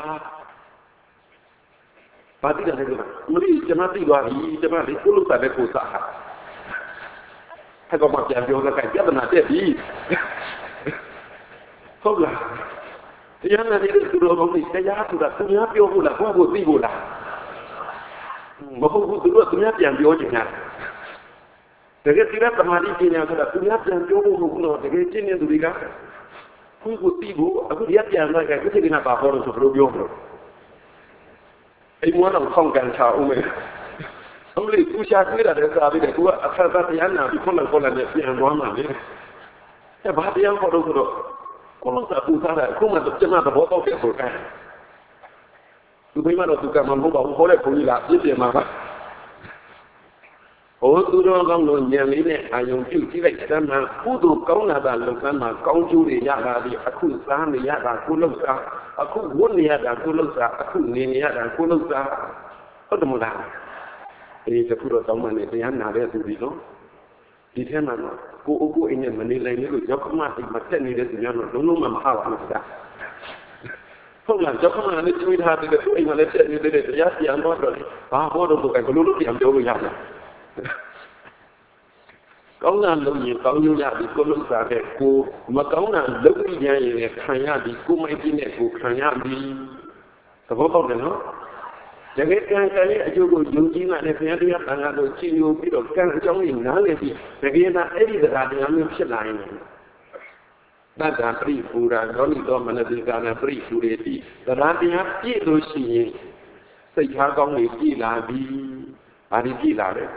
ဘာသိတယ်လဲကွာအမလီကျမသိသွားပြီကျမလေးကိုလို့စားတဲ့ကိုစားဟာအဲ့ကောင်မှပြန်ပြောတဲ့ကပြဿနာတက်ပြီဟုတ်လားတရားနာနေတဲ့သူတော်ကောင်းတွေတရားဆိုတာသူများပြောဖို့လားကိုယ့်ကိုသိဖို့လားမဟုတ်ဘူးသူတို့သူများပြန်ပြောချင်တာတကယ်ဒီကသမာဓိပညာဆိုတာသူများပြန်ပြောဖို့မဟုတ်ဘူးတော့တကယ်ကျင့်နေသူတွေကကိုယ့်ကိုသိဖို့အခုဒီကပြန်လာကြအခုဒီကပါဟောလို့ဆိုဘယ်လိုပြောမလဲအိမ်မွားတော့ခေါင်းကန်ချအောင်မယ်အမလေးသူရှာခွေးတာလည်းစားပြီးတယ်ကိုကအခါသားတရားနာပြီးခုနကခေါ်လာတဲ့ပြန်သွားမှာလေအဲဘာတရားဟောတော့ဆိုတော့ကိုလုံးစားပူစားတာအခုမှကျမသဘောပေါက်တဲ့ဆိုကန်းသူမိမတော့သူကမှမဟုတ်ပါဘူးဟောတဲ့ဘုန်းကြီးကပြည့်ပြည့်မှာပါဟိုသူတော်ကောင်းတို့ဉာဏ်လေးနဲ့အာယုံပြုကြည့်လိုက်စမ်းမှကုသိုလ်ကောင်းလာတာလုံစမ်းမှကောင်းကျိုးတွေရတာဒီအခုစားနေရတာကိုလုံးစားအခုဝတ်နေရတာကိုလုံးစားအခုနေနေရတာကိုလုံးစားဟုတ်တယ်မလားအေးတခုတော့တောင်းမှနေတရားနာတဲ့သူတွေနော်ဒီထဲမှာကိုအုပ်ကိုအိမ်နဲ့မနေနိုင်လို့ရောက်ခမအိမ်မှာတက်နေတဲ့သူများတော့လုံးလုံးမမဟာပါဘူးဗျာဟုတ်လားရောက်ခမလည်းတွေးထားတဲ့အိမ်မှာလည်းတက်နေတဲ့တရားပြန်တော့တော့ဘာဟောတော့ဘယ်လိုလုပ်ပြန်ပြောလို့ရမလဲကောင်းတာလုပ်ရင်ကောင်းကျိုးရပြီကိုလုံးစားတဲ့ကိုမကောင်းတာလုပ်ပြီးရရင်ခံရပြီကိုမိုက်ပြီးနဲ့ကိုခံရပြီသဘောပေါက်တယ်နော်တကယ်ကံကံရဲ့အကျိုးကိုယုံကြည်မှလည်းဘုရားတရားတန်ခါတို့ကြည်ညိုပြီးတော့ကံအကြောင်းကိုနားလည်ပြီးတကယ်သာအဲ့ဒီတရားတရားမျိုးဖြစ်လာရင်တတ္တပရိပူရာဂောနိတောမနတိကာနပရိပူရေတိတရားတရားပြည့်လို့ရှိရင်စိတ်ထားကောင်းတွေပြည့်လာပြီဘာတွေပြည့်လာလဲ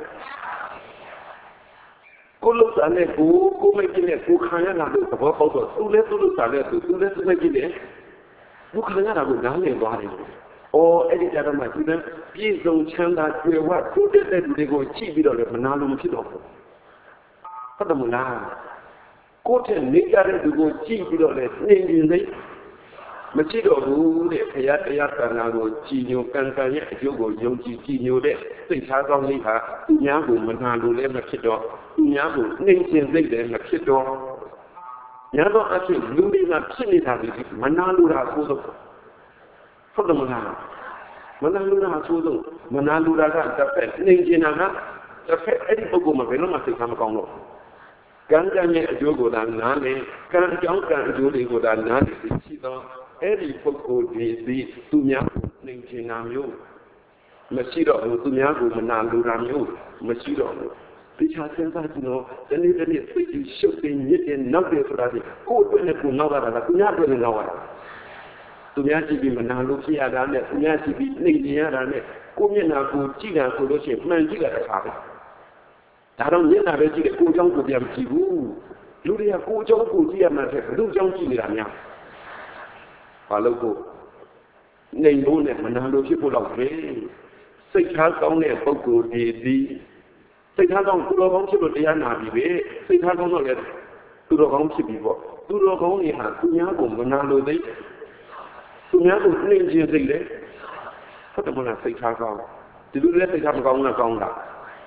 ကိုလို့စားတဲ့ကိုကိုမိတ်ကြီးနဲ့ကိုခံရတာလို့သဘောပေါက်တော့သူလည်းသူလို့စားတဲ့သူသူလည်းသူမိတ်ကြီးနဲ့ကိုခံရတာကိုနားလည်သွားတယ်အော်အဲ့ဒီကြတော့မှသူလည်းပြည့်စုံချမ်းသာကြွယ်ဝတိုးတက်တဲ့လူတွေကိုကြည့်ပြီးတော့လည်းမနာလို့မဖြစ်တော့ဘူးဟုတ်တယ်မလားကိုယ့်ထက်နေကြတဲ့လူကိုကြည့်ပြီးတော့လည်းနှင်းနေသိမရှိတော့ဘူးတဲ့ခရတရားကံနာကိုကြည်ညိုကံကံရဲ့အကျိုးကိုယုံကြည်ကြည်ညိုတဲ့စိတ်ထားကောင်းလေးဟာသူများကိုမနာလို့လည်းမဖြစ်တော့သူများကိုနှိမ့်ချင်စိတ်လည်းမဖြစ်တော့ညာတော့အဖြစ်လူတွေကဖြစ်နေတာဒီမနာလို့တာကိုတော့ဟုတ်တယ်မလားမနာလို့တာဆိုတော့မနာလို့တာကတစ်ဖက်နှိမ့်ချင်တာကတစ်ဖက်အဲ့ဒီပုဂ္ဂိုလ်မှာဘယ်တော့မှစိတ်ထားမကောင်းတော့ကံကံရဲ့အကျိုးကိုသာနားလေကံအကြောင်းကံအကျိုးတွေကိုသာနားလေရှိတော့အဲ့ဒီပုဂ္ဂိုလ်ဒီဒီသူများကိုနှိမ်ချင်တာမျိုးမရှိတော့ဘူးသူများကိုမနာလိုတာမျိုးမရှိတော့ဘူးဒီချာစဉ်းစားကြည့်တော့ဒီနေ့ဒီနေ့သိပြီးရှုပ်ပြီးညစ်တဲ့နောက်တဲ့ဆိုတာဒီကိုယ်အတွက်နဲ့ကိုယ်နောက်တာကသူများအတွက်နဲ့နောက်တာသူများကြည့်ပြီးမနာလို့ဖြစ်ရတာနဲ့သူများကြည့်ပြီးနှိမ်ချင်ရတာနဲ့ကိုယ်မျက်နှာကိုကြည့်တာဆိုလို့ရှိရင်မှန်ကြည့်တာတစ်ခါပဲဒါတော့မျက်နှာပဲကြည့်တယ်ကိုယ်เจ้าကိုပြန်မကြည့်ဘူးလူတွေကကိုယ်เจ้าကိုကြည့်ရမှတဲ့ဘယ်သူเจ้าကြည့်နေတာများဘာလို့ကိုနေလို့နဲ့မနာလို့ဖြစ်ဖို့တော့ပဲစိတ်ထားကောင်းတဲ့ပုဂ္ဂိုလ်ဒီဒီစိတ်ထားကောင်းသူတော်ကောင်းဖြစ်လို့တရားနာပြီပဲစိတ်ထားကောင်းတော့လည်းသူတော်ကောင်းဖြစ်ပြီပေါ့သူတော်ကောင်းတွေဟာသူများကိုမနာလို့သိသူများကိုနှိမ့်ခြင်းစိတ်လေဟုတ်တယ်မလားစိတ်ထားကောင်းဒီလိုလည်းစိတ်ထားမကောင်းတာကောင်းတာ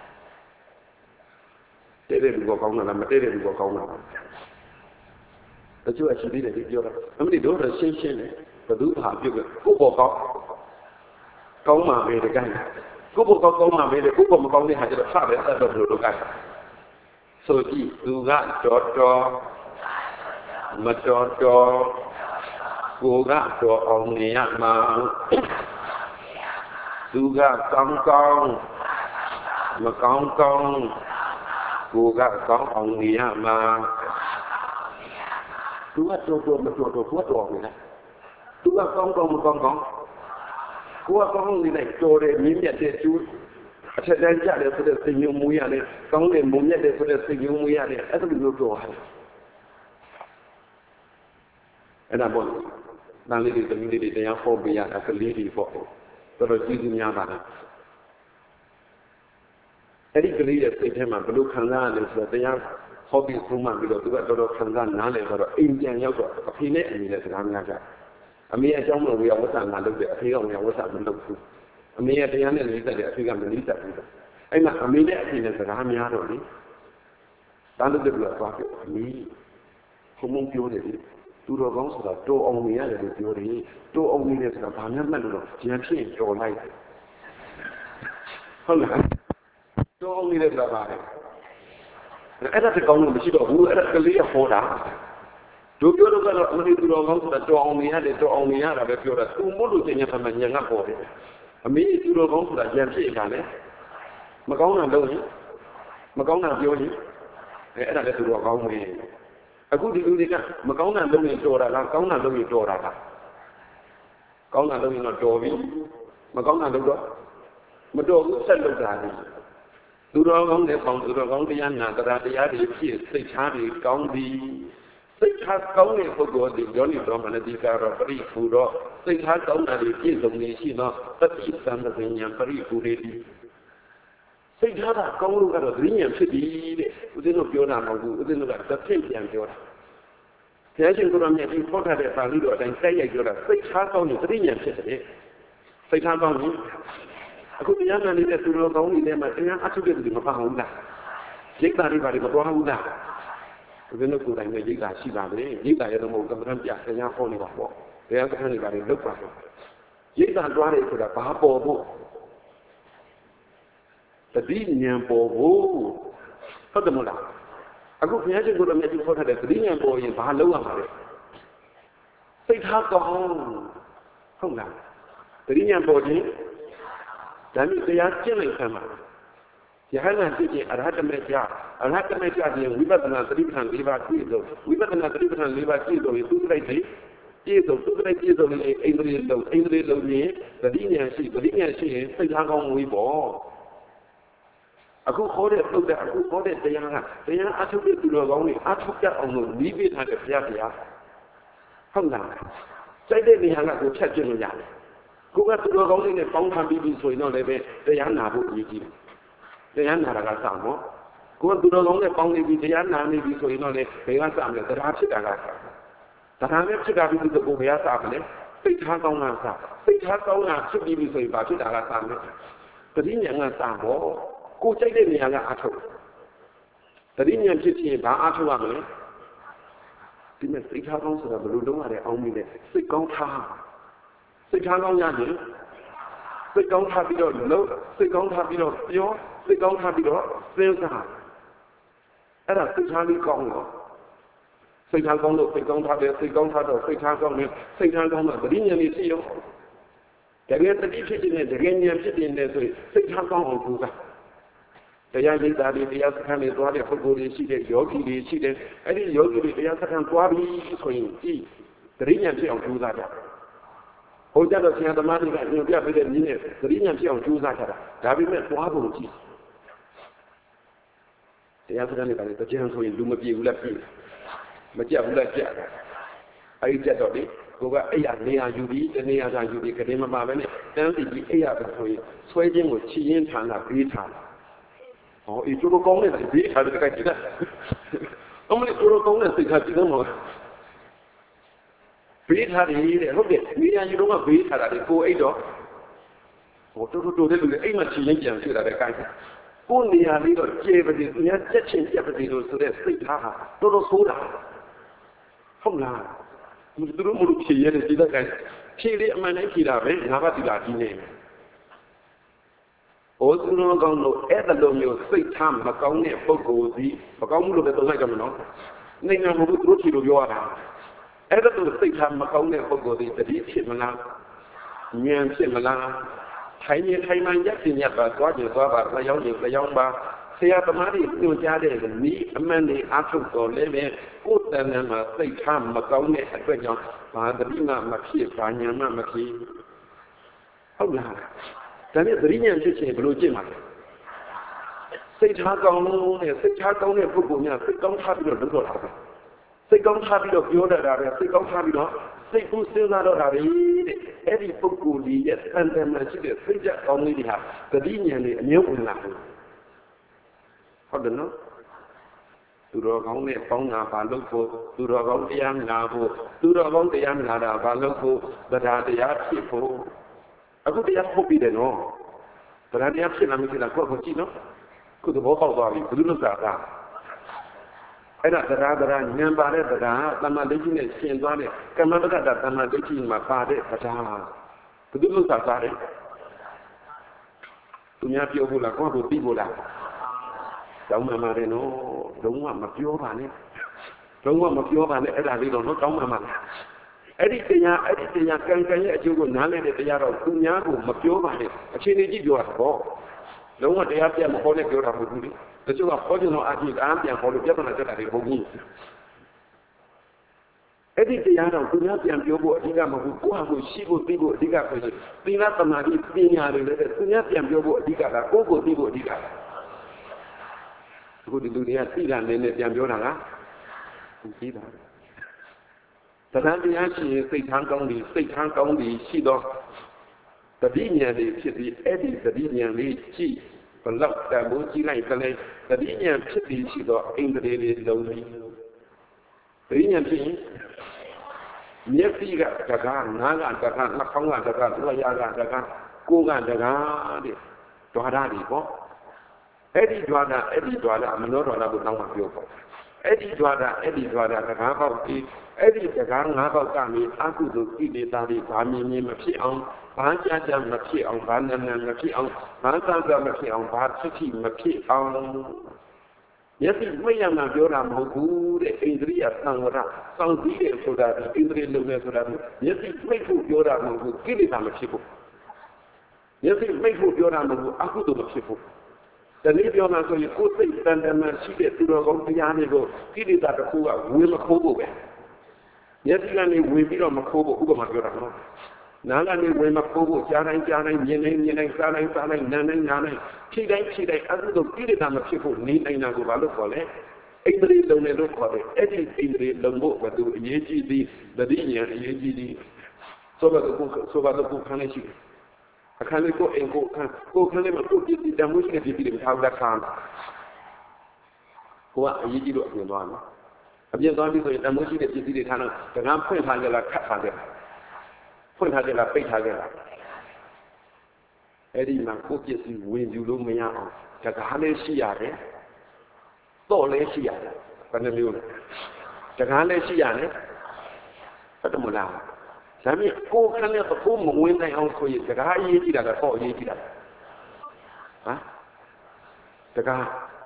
တဲ့တဲ့လူကကောင်းတာလားမတဲ့တဲ့လူကကောင်းတာလားတချို့အရှိသေးတယ်ဒီပြောတာအမလီတို့တော့ရှင်းရှင်းတယ်ဘသူဟာပြုတ်ကကိုယ့်ဘောကောင်းကောင်းမှပဲတကယ်ကိုယ့်ဘောကောင်းကောင်းမှပဲကိုယ့်ဘောမကောင်းတဲ့ဟာကျတော့ဖပဲအဲ့တော့ဘယ်လိုလုပ်ကြလဲဆိုကြည့်သူကတော်တော်မတော်တော်ကိုကတော်အောင်နေရမှာသူကကောင်းကောင်းမကောင်းကောင်းကိုကကောင်းအောင်နေရမှာသူကတော်တော်မတော်တော်ကိုတော်နေတယ်သူကကောင်းကောင်းမကောင်းကောင်းကိုကကောင်းနေလိုက်တော်တယ်မြင့်မြတ်တဲ့ကျူးအထက်တန်းကြတယ်ဆိုတဲ့စိတ်ညုံမူရတယ်ကောင်းတယ်မုံမြတ်တယ်ဆိုတဲ့စိတ်ညုံမူရတယ်အဲ့ဒါလိုတော်ဟဲ့အဲ့ဒါပေါ့တန်လေးတွေတမီးလေးတွေတရားဟောပေးရတာကလေးတွေပေါ့တော်တော်ကြည့်ကြများပါလားအဲ့ဒီကလေးရဲ့စိတ်ထဲမှာဘယ်လိုခံစားရလဲဆိုတော့တရားဟောပြီးဆုံးမှပြီးတော့သူကတော်တော်ခံစားနားလည်တော့အိမ်ပြန်ရောက်တော့အဖေနဲ့အမေနဲ့စကားများကြအမေအကြောင်းမလို့ဝေယဝဆာငါလုပ်တယ်အဖေကဝေယဝဆာမလုပ်ဘူးအမေကတရားနဲ့လေးသက်တယ်အဖေကမလေးသက်ဘူးအဲ့မှာအမေနဲ့အဖေနဲ့စကားများတော့လေတန်းလို့ပြလို့သွားပြောအမေဘုံဘုံပြောတယ်လေသူတော်ကောင်းဆိုတာတော်အောင်နေရတယ်လို့ပြောတယ်တော်အောင်နေတယ်ဆိုတာဘာမှမမှတ်လို့တော့ဉာဏ်ဖြစ်ရင်တော်လိုက်ဟုတ်လားတော်အောင်နေတယ်ဆိုတာဘာလဲအဲ့ဒါတကောင်းလို့မရှိတော့ဘူးအဲ့ဒါကလေးဟောတာတို့ပြောတော့ကတော့အမေသူတော်ကောင်းဆိုတာတော်အောင်နေရတယ်တော်အောင်နေရတာပဲပြောတာသူမို့လို့ဉာဏ်ဖမှဉာဏ်ကပေါ်တယ်အမေသူတော်ကောင်းဆိုတာဉာဏ်ဖြစ်တာလေမကောင်းတာလုပ်ရင်မကောင်းတာပြောရင်အဲအဲ့ဒါလည်းသူတော်ကောင်းမယ်အခုဒီလူတွေကမကောင်းတာလုပ်ရင်တော်တာလားကောင်းတာလုပ်ရင်တော်တာလားကောင်းတာလုပ်ရင်တော့တော်ပြီမကောင်းတာလုပ်တော့မတော်ဘူးဆက်လုပ်တာလေသူတော်ကောင်းတဲ့ပေါင်းသူတော်ကောင်းတရားနာတရားတရားတွေဖြစ်စိတ်ထားတွေကောင်းသည်စိတ်ထားကောင်းတဲ့ပုဂ္ဂိုလ်တွေယောနိတော်မနတိကတော့ပရိဖူတော့စိတ်ထားကောင်းတာတွေပြည့်စုံနေရှိတော့တတိသံသဉ္ဉံပရိဖူတွေဒီစိတ်ထားတာကောင်းလို့ကတော့သတိဉာဏ်ဖြစ်ပြီတဲ့ဦးဇင်းတို့ပြောတာမဟုတ်ဘူးဦးဇင်းတို့ကတစ်ဖြစ်ပြန်ပြောတာဘုရားရှင်ကိုယ်တော်မြတ်ဒီထောက်ထားတဲ့ပါဠိတော်အတိုင်းတိုက်ရိုက်ပြောတာစိတ်ထားကောင်းရင်သတိဉာဏ်ဖြစ်တယ်စိတ်ထားကောင်းရင်အခုတရားနာနေတဲ့သူတော်ကောင်းတွေထဲမှာတရားအထုတဲ့သူမပါဘူးလားရိတ်တာတွေပါတွေမတော်ဘူးလားဦးဇင်းတို့ကိုယ်တိုင်နဲ့ရိတ်တာရှိပါလေရိတ်တာရတော့မဟုတ်ကမ္ဘာပြတရားဟောနေတာပေါ့တရားကထမ်းတွေပါတွေလုပ်ပါတော့ရိတ်တာတွားတယ်ဆိုတာဘာပေါ်ဖို့တတိဉာဏ်ပေါ်ဖို့ဟုတ်တယ်မလားအခုဘုရားရှင်ကိုယ်တော်မြတ်ကြီးဟောထားတဲ့တတိဉာဏ်ပေါ်ရင်ဘာလုပ်ရမှာလဲစိတ်ထားကောင်းဟုတ်လားတတိဉာဏ်ပေါ်ခြင်းဒါမျိုးတရားကျင့်လိုက်ခံမှာယဟန်ကဖြစ်ခြင်းအရဟတမေကျအရဟတမေကျခြင်းဝိပဿနာသတိပဋ္ဌာန်၄ပါးပြည့်စုံဝိပဿနာသတိပဋ္ဌာန်၄ပါးပြည့်စုံရင်သူ့လိုက်တယ်ပြည့်စုံသူ့လိုက်ပြည့်စုံရင်အိန္ဒြေလုံးအိန္ဒြေလုံးရင်တတိဉာဏ်ရှိတတိဉာဏ်ရှိရင်စိတ်ထားကောင်းဝေးပေါ့အခုခေါ်တဲ့ပုဒ်တဲ့အခုခေါ်တဲ့တရားကတရားအထုတ်တဲ့သူတော်ကောင်းတွေအထုတ်ကြအောင်လို့နီးပေးထားတဲ့ဘုရားတရားဟုတ်လားစိတ်တဲ့နေရာကကိုဖြတ်ကျင်လို့ရတယ်ကိုကသူတော်ကောင်းတွေနဲ့ပေါင်းထမ်းပြီးပြီဆိုရင်တော့လည်းပဲတရားနာဖို့အရေးကြီးတယ်တရားနာတာကစမောကိုကသူတော်ကောင်းနဲ့ပေါင်းနေပြီတရားနာနေပြီဆိုရင်တော့လည်းဘယ်ကစမလဲတရားဖြစ်တာကတရားနဲ့ဖြစ်တာပြီးသူကိုဘယ်ကစမလဲစိတ်ထားကောင်းတာစစိတ်ထားကောင်းတာဖြစ်ပြီးပြီဆိုရင်ဘာဖြစ်တာကစမလဲတတိဉာဏ်ကစမောကိုကြိုက်တဲ့နေရာကအထုတ်တတိဉာဏ်ဖြစ်ခြင်းဘာအထုတ်ရမလဲဒီမဲ့စိတ်ထားကောင်းဆိုတာဘယ်လိုလုပ်ရလဲအောင်းမိလဲစိတ်ကောင်းထားစိတ်ထားကောင်းရတယ်စိတ်ကောင်းထားပြီးတော့လုံးစိတ်ကောင်းထားပြီးတော့ပြောစိတ်ကောင်းထားပြီးတော့စဉ်းစားအဲ့ဒါစိတ်ထားလေးကောင်းတော့စိတ်ထားကောင်းလို့စိတ်ကောင်းထားတယ်စိတ်ကောင်းထားတော့စိတ်ထားကောင်းတယ်စိတ်ထားကောင်းတော့တတိဉာဏ်လေးရှိရောတကယ်တတိဖြစ်ခြင်းနဲ့တကယ်ဉာဏ်ဖြစ်ခြင်းနဲ့ဆိုရင်စိတ်ထားကောင်းအောင်ကြိုးစားတရားရိပ်တာတွေတရားစခန်းတွေသွားတဲ့ပုဂ္ဂိုလ်တွေရှိတဲ့ယောဂီတွေရှိတဲ့အဲ့ဒီယောဂီတွေတရားစခန်းသွားပြီးဆိုရင်ကြည့်တတိဉာဏ်ဖြစ်အောင်ကြိုးစားကြဟိုကြတော့ဆရာသမားတွေကညွှန်ပြပေးတဲ့နည်းနဲ့တတိဉာဏ်ဖြစ်အောင်ကြိုးစားကြတာဒါပေမဲ့သွားဖို့ကြည့်တရားစခန်းတွေကလည်းတကြံဆိုရင်လူမပြေဘူးလားပြေမကြက်ဘူးလားကြက်အဲ့ဒီကြက်တော့လေကိုကအဲ့ရနေရာယူပြီးတနေရာသာယူပြီးကလေးမပါပဲနဲ့တန်းစီပြီးအဲ့ရပဲဆိုရင်ဆွဲခြင်းကိုချီရင်ထန်တာပြေးထားတာဟောအေးကျိုးကောင်းတဲ့ဘေးထားတဲ့ကြိုက်တယ်အမလေးကျိုးကောင်းတဲ့စိတ်ထားကြည့်တယ်မောဘေးထားတယ်တဲ့ဟုတ်တယ်နေရာယူတော့ကဘေးထားတာလေကိုအိတ်တော့ဟောတူတူတူတဲ့လူအိတ်မှချီရင်ပြန်ဆွဲတာတဲ့ကြိုက်တယ်ကိုနေရာလေးတော့ကျေပါစေသူများချက်ချင်းပြတ်ပါစေလို့ဆိုတဲ့စိတ်ထားဟာတော်တော်ဆိုးတာဟုတ်လားသူတို့မလို့ဖြေရတယ်ဒီတဲ့ကြိုက်ဖြေလေအမှန်တိုင်းဖြေတာပဲငါးပါးဒီလာဒီနေဩသူတော်ကောင်းလို့အဲ့ဒါလိုမျိုးစိတ်ထားမကောင်းတဲ့ပုဂ္ဂိုလ်စီမကောင်းမှုလို့ပဲသုံးလိုက်ကြမလို့နိုင်ငံဘုသူတို့ဖြေလို့ပြောရတာအဲ့ဒါလိုစိတ်ထားမကောင်းတဲ့ပုဂ္ဂိုလ်စီတတိဖြစ်မလားဉာဏ်ဖြစ်မလားထိုင်နေထိုင်မှရက်ပြညတ်ပါသွားကြသွားပါလျောင်းနေလျောင်းပါဆရာသမားတွေညွှန်ကြားတဲ့နီးအမှန်တွေအားထုတ်တော်လည်းပဲကိုယ်တဏ္ဍာမှာစိတ်ထားမကောင်းတဲ့အတွက်ကြောင့်ဘာတတိမှမဖြစ်ဘာဉာဏ်မှမဖြစ်ဟုတ်လားဒါနဲ့သတိဉာဏ်ဖြစ်ခြင်းဘယ်လိုကျင့်မှာလဲစိတ်ထားကောင်းတဲ့စိတ်ထားကောင်းတဲ့ပုဂ္ဂိုလ်များစိတ်ကောင်းထားပြီးတော့လုပ်တော့တာပဲစိတ်ကောင်းထားပြီးတော့ပြောတတ်တာပဲစိတ်ကောင်းထားပြီးတော့စိတ်ကူးစဉ်းစားတော့တာပဲတဲ့အဲ့ဒီပုဂ္ဂိုလ်ကြီးရဲ့အန္တရာယ်ရှိတဲ့စိတ်ကြကောင်းလေးတွေဟာသတိဉာဏ်တွေအမြုပ်ဝင်လာတယ်ဟုတ်တယ်နော်သူတော်ကောင်းနဲ့ပေါင်းတာဘာလို့ဖို့သူတော်ကောင်းတရားနာဖို့သူတော်ကောင်းတရားနာတာဘာလို့ဖို့တရားတရားဖြစ်ဖို့အခုတရားဟုတ်ပြီတယ်နော်တရားတရားဖြစ်လာမရှိလားကိုယ့်ကိုကြည့်နော်ကိုယ်သဘောပေါက်သွားပြီဘယ်လိုလုပ်တာလဲအဲ့ဒါတရားတရားဉာဏ်ပါတဲ့တရားတမန်လေးကြီးနဲ့ရှင်သွားတဲ့ကမ္မတက္ကတာတမန်လေးကြီးမှာပါတဲ့တရားဘယ်သူလို့သာစားတယ်သူများပြောဖို့လားကိုယ့်ကိုသိဖို့လားတောင်းမှမှာတယ်နော်လုံးဝမပြောပါနဲ့လုံးဝမပြောပါနဲ့အဲ့ဒါလေးတော့တော့တောင်းမှမှာလားအဲ့ဒီတရားအဲ့ဒီတရားကံကံရဲ့အကျိုးကိုနားလည်တဲ့တရားတော့သူများကိုမပြောပါနဲ့အခြေအနေကြည့်ပြောတာပေါ့လုံးဝတရားပြတ်မဟောနဲ့ပြောတာမဟုတ်ဘူးလေတချို့ကဟောကြတော့အကြည့်အားပြန်ဟောလို့ပြဿနာတက်တာတွေမဟုတ်ဘူးအဲ့ဒီတရားတော့သူများပြန်ပြောဖို့အဓိကမဟုတ်ဘူးကိုယ့်ဟာကိုရှိဖို့သိဖို့အဓိကပဲဆိုသီလသမာဓိပညာတွေလည်းသူများပြန်ပြောဖို့အဓိကကကိုယ့်ကိုသိဖို့အဓိကအခုဒီလူတွေကသိတာနည်းနည်းပြန်ပြောတာလားသိတာတရားတရားရှိရင်စိတ်ထမ်းကောင်းပြီးစိတ်ထမ်းကောင်းပြီးရှိတော့တတိဉာဏ်လေးဖြစ်ပြီးအဲ့ဒီတတိဉာဏ်လေးကြည့်ဘလောက်တန်ဖိုးကြည့်လိုက်တဲ့တတိဉာဏ်ဖြစ်ပြီးရှိတော့အိန္ဒြေလေးလုံးပြီးတတိဉာဏ်ဖြစ်ရင်မျက်စိကတကားနားကတကားနှာခေါင်းကတကားလွှတ်ရကတကားကိုယ်ကတကားတဲ့ဓဝါဒတွေပေါ့အဲ့ဒီဓဝါဒအဲ့ဒီဓဝါဒမနောဓဝါဒကိုတောင်းမှပြောပေါ့အဲ့ဒီဓဝါဒအဲ့ဒီဓဝါဒတကားပေါက်ပြီးအဲ့ဒီတကားငါးပေါက်ကနေအကုသိုလ်ကိလေသာတွေဗာမြင်မြင်မဖြစ်အောင်ဘာကြကြမဖြစ်အောင်ဘာနနမဖြစ်အောင်ဘာသံသမဖြစ်အောင်ဘာသိသိမဖြစ်အောင်မျက်စိမိတ်ရမှာပြောတာမဟုတ်ဘူးတဲ့အိန္ဒြိယသံဝရစောင့်ကြည့်တယ်ဆိုတာဒီအိန္ဒြိလုံးနဲ့ဆိုတာမျက်စိမိတ်ဖို့ပြောတာမဟုတ်ဘူးကိလေသာမဖြစ်ဘူးမျက်စိမိတ်ဖို့ပြောတာမဟုတ်ဘူးအကုသိုလ်မဖြစ်ဘူးတနည်းပြောမှဆိုရင်ကိုယ်စိတ်တန်တမ်းရှိတဲ့သူတော်ကောင်းတရားတွေကိုကိလေသာတစ်ခုကဝေမခိုးဖို့ပဲမျက်စိကနေဝင်ပြီးတော့မခိုးဖို့ဥပမာပြောတာနော်နားကနေဝင်မခိုးဖို့ကြားတိုင်းကြားတိုင်းမြင်တိုင်းမြင်တိုင်းစားတိုင်းစားတိုင်းနားတိုင်းနားတိုင်းဖြိတိုင်းဖြိတိုင်းအကုသိုလ်ကိလေသာမဖြစ်ဖို့နေနိုင်တာကိုဘာလို့ခေါ်လဲအိန္ဒြေလုံးနဲ့လို့ခေါ်တယ်အဲ့ဒီအိန္ဒြေလုံးဖို့ဘယ်သူအရေးကြီးသည်တတိဉာဏ်အရေးကြီးသည်ဆိုတော့ကိုဆိုတော့ကိုခန်းလေးရှိအခန်းလေးကိုအင်ကိုခန်းကိုခန်းလေးမှာကိုပြည့်တမှုရှိတဲ့ပြည့်တွေထားလက်ခံကိုကအရေးကြီးလို့အပြင်သွားတယ်အပြင်သွားပြီးဆိုရင်တမှုရှိတဲ့ပြည့်တွေထားတော့တကားဖွင့်ထားကြလားခတ်ထားကြလားဖွင့်ထားကြလားပိတ်ထားကြလားအဲ့ဒီမှာကိုပြည့်စုံဝင်ယူလို့မရအောင်တကားလေးရှိရတယ်တော့လည်းရှိရတယ်ဘယ်နှမျိုးလဲတကားလည်းရှိရတယ်ဟုတ်တယ်မလားဒါမြင်ကိုယ်ခနဲ့သဖို့မဝင်နိုင်အောင်ဆိုရင်တကားအရေးကြီးတာကတော့အရေးကြီးတာဟမ်တကား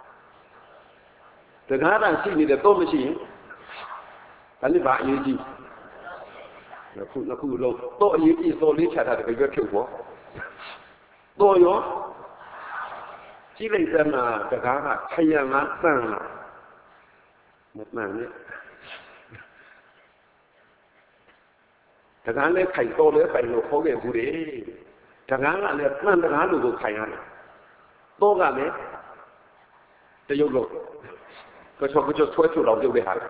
တကားတာရှိနေတယ်တော့မရှိရင်ဒါလည်းဘာအရေးကြီးခုခုလုံးတော့အရေးကြီးတော့လေးချတာတကယ်ပဲဖြုတ်ပေါ့တော့ရောကြည့်လိုက်တဲ့မှာတကားကခရံလားတန်လားမမှန်နဲ့တကားလည်းခိုင်တော့လည်းပိုင်လို့ခေါ်ခဲ့ဘူးလေတကားကလည်းမှန်တကားလို့ကိုခိုင်ရတယ်တော့ကလည်းတရုပ်လို့ကချောကချောဆွဲချူတော့ပြုတ်တဲ့ဟာ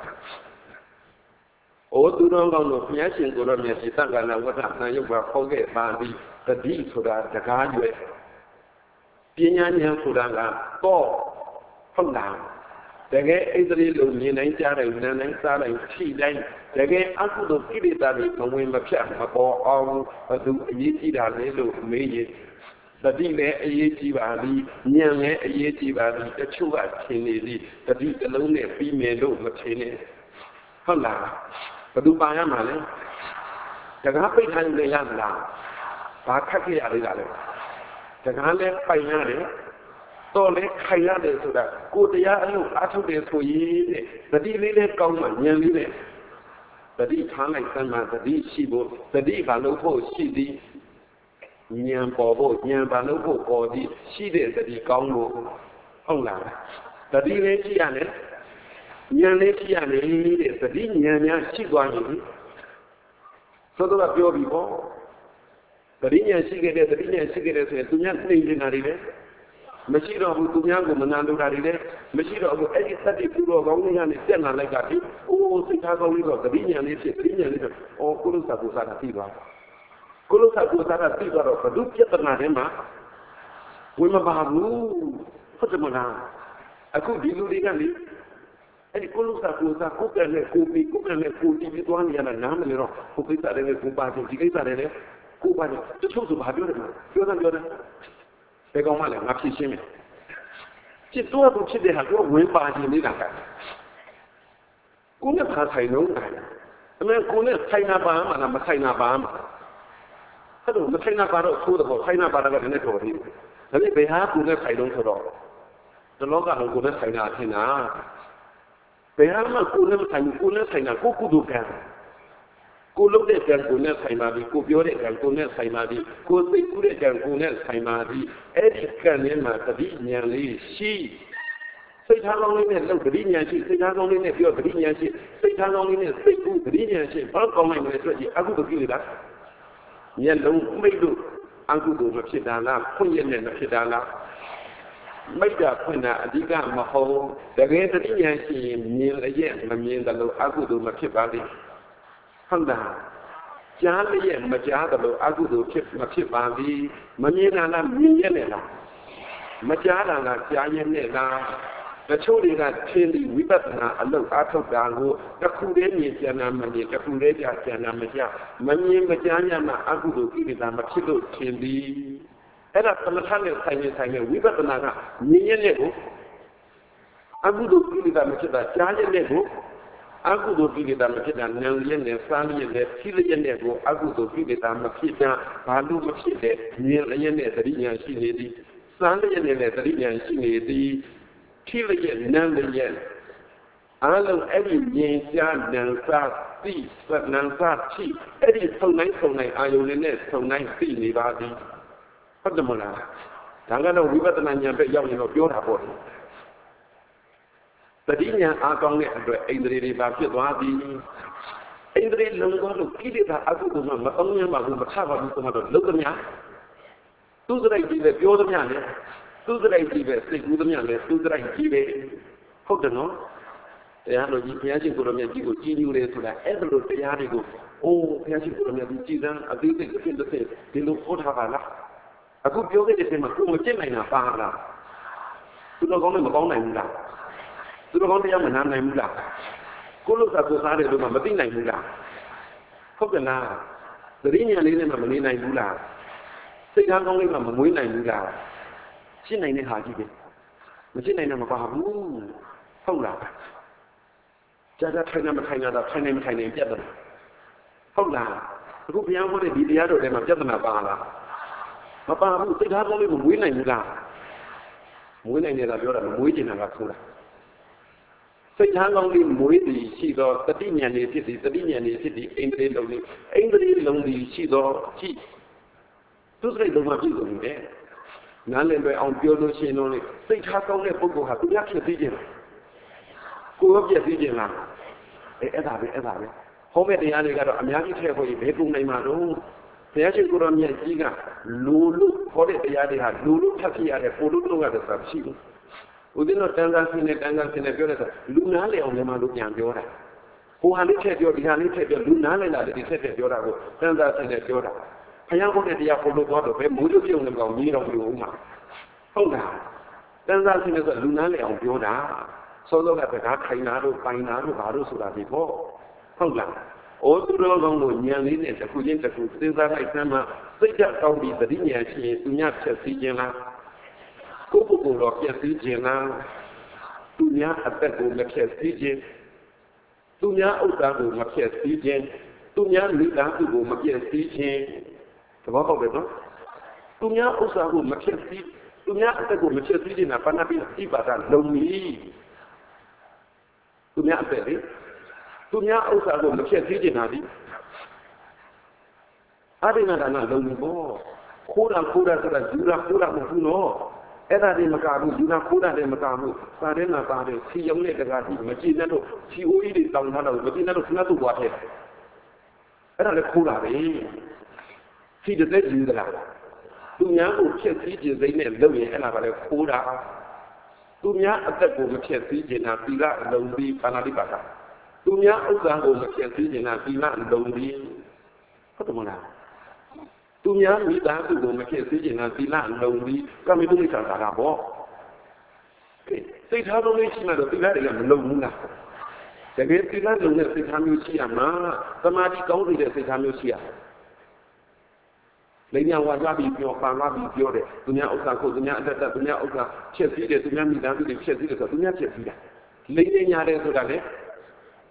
အိုးသူတော်ကောင်းတို့ဘုရားရှင်ကိုယ်တော်မြတ်စီတန်ခါနာဝတ္ထနာယုတ်ပါခေါ်ခဲ့ပါသည်တတိဆိုတာတကားရွယ်ပညာဉာဏ်ဆိုတာကတော့ဟုတ်လားတကယ်ဣသရေလုံးမြင်တိုင်းကြားတိုင်းနားတိုင်းစားတိုင်းထိတိုင်းတကယ်အကုသိုလ်ကိလေသာတွေမဝင်မဖြတ်မပေါ်အောင်ဘသူအရေးကြီးတာလဲလို့မေးရင်တတိလည်းအရေးကြီးပါသည်ဉာဏ်လည်းအရေးကြီးပါသည်တချို့ကထင်နေသည်တတိအလုံးနဲ့ပြီးမယ်လို့မထင်နဲ့ဟုတ်လားဘသူပါရမှာလဲတကားပိတ်ထားရင်လည်းရမလားဘာခက်ခဲ့ရသေးတာလဲတကားလည်းပိုင်ရတယ်တော့လည်းခိုင်ရတယ်ဆိုတာကိုတရားအလုပ်အားထုတ်တယ်ဆိုရင်တဲ့တတိလေးလည်းကောင်းမှဉာဏ်လေးနဲ့တတိထားလိုက်သမ်းမှတတိရှိဖို့တတိဘာလို့ဖို့ရှိသည်ဉာဏ်ပေါ်ဖို့ဉာဏ်ဘာလို့ဖို့ပေါ်သည်ရှိတဲ့တတိကောင်းလို့ဟုတ်လားတတိလေးရှိရတယ်ဉာဏ်လေးရှိရတယ်တဲ့တတိဉာဏ်များရှိသွားရင်သို့တော့ပြောပြီးပေါ့တတိဉာဏ်ရှိခဲ့တဲ့တတိဉာဏ်ရှိခဲ့တဲ့ဆိုရင်သူများနှိမ့်နေတာတွေလည်းမရှိတော့ဘူးသူများကိုမနာလို့တာတွေလည်းမရှိတော့ဘူးအဲ့ဒီသတ္တိပြုတော်ကောင်းလေးကနေတက်လာလိုက်ကဒီအိုးစိတ်ထားကောင်းလေးတော့တတိဉာဏ်လေးဖြစ်တတိဉာဏ်လေးတော့အော်ကုလသကုသတာသိသွားကုလသကုသတာသိသွားတော့ဘုဒ္ဓပြဿနာတွေမှာဝင်မပါဘူးဟုတ်တယ်မလားအခုဒီလူတွေကလေအဲ့ဒီကုလသကုသကိုယ်ကလည်းကိုပြီးကိုယ်ကလည်းကိုတီးပြီးသွားနေရတာနားမလဲတော့ဟိုကိစ္စတွေနဲ့ကိုပါချင်းဒီကိစ္စတွေနဲ့ကိုပါချင်းတချို့ဆိုဘာပြောတယ်ပြောတယ်ပြောတယ်ဘယ်ကောင်မှလည်းငါဖြစ်ရှင်းမယ်ဖြစ်တော့သူဖြစ်တဲ့ဟာကဝင်ပါခြင်းနေတာကကိုနဲ့ဘာဆိုင်လုံးနိုင်အမေကိုနဲ့ဆိုင်နာပါမှာလားမဆိုင်နာပါမှာအဲ့တော့မဆိုင်နာပါတော့သိုးတော့ဆိုင်နာပါတာကလည်းတော်သေးတယ်ဒါပေမဲ့ဘယ်ဟာကိုနဲ့ဆိုင်လုံးဆိုတော့ဒီလောကလုံးကိုနဲ့ဆိုင်တာထင်တာဘယ်ဟာမှကိုနဲ့ဆိုင်ကိုနဲ့ဆိုင်တာကိုကုသိုလ်ကံကိုလုပ်တဲ့ကံကိုနဲ့ဆိုင်ပါပြီကိုပြောတဲ့ကံကိုနဲ့ဆိုင်ပါပြီကိုသိကူးတဲ့ကံကိုနဲ့ဆိုင်ပါပြီအဲ့ဒီကံနဲ့မှာတတိဉာဏ်လေးရှိစိတ်ထားကောင်းလေးနဲ့လုပ်တတိဉာဏ်ရှိစိတ်ထားကောင်းလေးနဲ့ပြောတတိဉာဏ်ရှိစိတ်ထားကောင်းလေးနဲ့စိတ်ကူးတတိဉာဏ်ရှိဘာကောင်းနိုင်မလဲဆိုကြည့်အကုသိုလ်ကိလေသာဉာဏ်လုံးမိတ်လို့အကုသိုလ်မဖြစ်တာလားခွင့်ရနဲ့မဖြစ်တာလားမိတ်တာဖွင့်တာအဓိကမဟုတ်တကယ်တတိဉာဏ်ရှိရင်မြင်လည်းမမြင်တယ်လို့အကုသိုလ်မဖြစ်ပါလိမ့်ဟုတ်တာကြားလျက်မကြားတယ်လို့အကုသိုလ်ဖြစ်မဖြစ်ပါသည်မမြင်တာလားမြင်ရနဲ့လားမကြားတာလားကြားရနဲ့လားတချို့တွေကသင်ပြီးဝိပဿနာအလုပ်အားထုတ်တာကိုတစ်ခုတည်းမြင်ကြတာမမြင်တစ်ခုတည်းကြားကြတာမကြားမမြင်မကြားရမှအကုသိုလ်ကိလေသာမဖြစ်လို့သင်ပြီးအဲ့ဒါသမထနဲ့ဆိုင်နေဆိုင်နေဝိပဿနာကမြင်ရနဲ့ကိုအကုသိုလ်ကိလေသာမဖြစ်တာကြားရနဲ့ကိုအကုသိုလ်ကိလေသာမဖြစ်တာဉာဏ်ရည်နဲ့စားရည်နဲ့ဖြည်းရည်နဲ့ကိုအကုသိုလ်ကိလေသာမဖြစ်တာဘာလို့မဖြစ်တဲ့ဉာဏ်ရည်နဲ့သတိဉာဏ်ရှိနေသည်စားရည်နဲ့သတိဉာဏ်ရှိနေသည်ဖြည်းရည်ဉာဏ်ရည်အားလုံးအဲ့ဒီဉာဏ်ကြားဉာဏ်စားသိစနံစားဖြည်းအဲ့ဒီဆုံတိုင်းဆုံတိုင်းအာယုန်နဲ့ဆုံတိုင်းသိနေပါသည်ဟုတ်တယ်မလားဒါကတော့ဝိပဿနာဉာဏ်ပဲရောက်ရင်တော့ပြောတာပေါ့တတိညာအားကောင်းတဲ့အတွက်ဣန္ဒြေတွေပါဖြစ်သွားသည်ဣန္ဒြေလုံးသွားလို့ကိလေသာအကုသိုလ်မှမအောင်ရပါဘူးမထပါဘူးဆိုတော့လုံးသမျှသူစရိုက်ကြီးပဲပြောသမျှလေသူစရိုက်ကြီးပဲစိတ်ကူးသမျှလေသူစရိုက်ကြီးပဲဟုတ်တယ်နော်တရားတော်ကြီးဘုရားရှင်ကိုယ်တော်မြတ်ကြီးကိုကြည်ညိုတယ်ဆိုတာအဲ့ဒါလိုတရားတွေကိုအိုးဘုရားရှင်ကိုယ်တော်မြတ်ကြီးကြည်စမ်းအသေးစိတ်အဖြစ်တစ်ဖြစ်ဒီလိုဟောထားပါလားအခုပြောခဲ့တဲ့ချိန်မှာကိုယ်မကျင့်နိုင်တာပါလားသူတော်ကောင်းလည်းမကောင်းနိုင်ဘူးလားသူတော်ကောင်းတရားမနာနိုင်ဘူးလားကိုလို့သာကိုစားတယ်လို့မှမသိနိုင်ဘူးလားဟုတ်ကဲ့လားသတိဉာဏ်လေးနဲ့မှမနေနိုင်ဘူးလားစိတ်ထားကောင်းလေးမှမမွေးနိုင်ဘူးလားရှင်းနိုင်တဲ့ဟာကြီးပဲမရှင်းနိုင်တော့မပါဘူးဟုတ်လားကြာကြာထိုင်နေမထိုင်တာထိုင်နေမထိုင်နေပြတ်တယ်ဟုတ်လားအခုဘုရားဟောတဲ့ဒီတရားတော်ထဲမှာပြဿနာပါလားမပါဘူးစိတ်ထားကောင်းလေးမမွေးနိုင်ဘူးလားမွေးနိုင်တယ်လားပြောတာမမွေးချင်တာကဆိုတာစိတ်ထားကောင်းလေးမွေးသည်ရှိသောတတိဉာဏ်လေးဖြစ်သည်တတိဉာဏ်လေးဖြစ်သည်ဣန္ဒြေလုံးလေးဣန္ဒြေလုံးသည်ရှိသောရှိသူစိတ်လုံးမှာဖြစ်ကုန်တယ်နားလည်လွယ်အောင်ပြောလို့ရှိရင်တော့စိတ်ထားကောင်းတဲ့ပုဂ္ဂိုလ်ဟာသူများဖြစ်သိခြင်းကိုယ်ပြည့်သိခြင်းလားအဲအဲ့ဒါပဲအဲ့ဒါပဲဟောမဲ့တရားတွေကတော့အများကြီးထည့်ဖို့ဘယ်ကုန်နိုင်မှာတော့ဘုရားရှင်ကိုယ်တော်မြတ်ကြီးကလူလူဟောတဲ့တရားတွေဟာလူလူထပ်ဖြစ်ရတဲ့ပို့လို့လုပ်ရတဲ့ဆိုတာရှိဘူးဦးဇင်းတို့တန်ခါစင်းနဲ့တန်ခါစင်းနဲ့ပြောတဲ့ဆိုလူနားလေအောင်လည်းမလို့ပြန်ပြောတာဟိုဟာလေးထည့်ပြောဒီဟာလေးထည့်ပြောလူနားလေလာတယ်ဒီထည့်ထည့်ပြောတာကိုတန်ခါစင်းနဲ့ပြောတာဘုရားဟောတဲ့တရားပို့လို့သွားတော့ဘယ်မိုးလို့ပြုံးနေမကောင်းကြီးတော့ပြုံးဦးမှာဟုတ်လားတန်ခါစင်းနဲ့ဆိုလူနားလေအောင်ပြောတာစောစောကတကားခိုင်နာတို့ပိုင်နာတို့ဘာတို့ဆိုတာဒီပေါ့ဟုတ်လားအိုးသူတော်ကောင်းတို့ဉာဏ်လေးနဲ့တစ်ခုချင်းတစ်ခုစဉ်းစားလိုက်စမ်းမှစိတ်ဓာတ်ကောင်းပြီးသတိဉာဏ်ရှိရင်သူညဖြည့်စည်းခြင်းလားကိုယ့်ပုဂ္ဂိုလ်တော်ဖြည့်စည်းခြင်းလားသူများအသက်ကိုမဖြည့်စည်းခြင်းသူများဥစ္စာကိုမဖြည့်စည်းခြင်းသူများမိသားစုကိုမဖြည့်စည်းခြင်းသဘောပေါက်တယ်နော်သူများဥစ္စာကိုမဖြည့်စည်းသူများအသက်ကိုမဖြည့်စည်းခြင်းကဘာနာပြီးပြပါတာလုံးကြီးသူများအသက်လေသူများဥစ္စာကိုမဖြည့်စည်းခြင်းဟာဒီအရိနာဒါနလုံးကြီးပေါ့ခိုးတာခိုးတာဆိုတာယူတာခိုးတာမဟုတ်ဘူးနော်အဲ့ဒါတွေမကဘူးယူတာခိုးတာတွေမကဘူးစာထဲမှာပါတယ်စီယုံနဲ့တကားကြီးမကြည့်နဲ့တော့စီအိုးကြီးတွေတောင်းထားတော့မကြည့်နဲ့တော့ခဏသူ့ဘွားထဲအဲ့ဒါလည်းခိုးတာပဲစီတဲ့တဲ့ယူသလားသူများကိုဖြည့်စည်းခြင်းစိမ့်နဲ့လုပ်ရင်အဲ့ဒါကလည်းခိုးတာသူများအသက်ကိုမဖြည့်စည်းခြင်းတာသီလအလုံးပြီးပါဏာတိပါဒသူများဥစ္စာကိုမဖြည့်စည်းခြင်းတာသီလအလုံးပြီးဟုတ်တယ်မလားသူများမိသားစုကိုမဖြည့်စည်းခြင်းတာသီလအလုံးပြီးကမေတုမိစ္ဆာတာပေါ့စိတ်ထားလုံးလေးရှိမှတော့သီလတွေကမလုံးဘူးလားတကယ်သီလလုံးတဲ့စိတ်ထားမျိုးရှိရမှာသမာဓိကောင်းတဲ့စိတ်ထားမျိုးရှိရလိမ့်ညာဝါကြပြီးပြောပါလာပြီးပြောတယ်သူများဥစ္စာကိုသူများအတ္တသူများဥစ္စာဖြည့်စည်းတယ်သူများမိသားစုတွေဖြည့်စည်းတယ်ဆိုတော့သူများဖြည့်စည်းတာလိမ့်ညာတယ်ဆိုတာလေ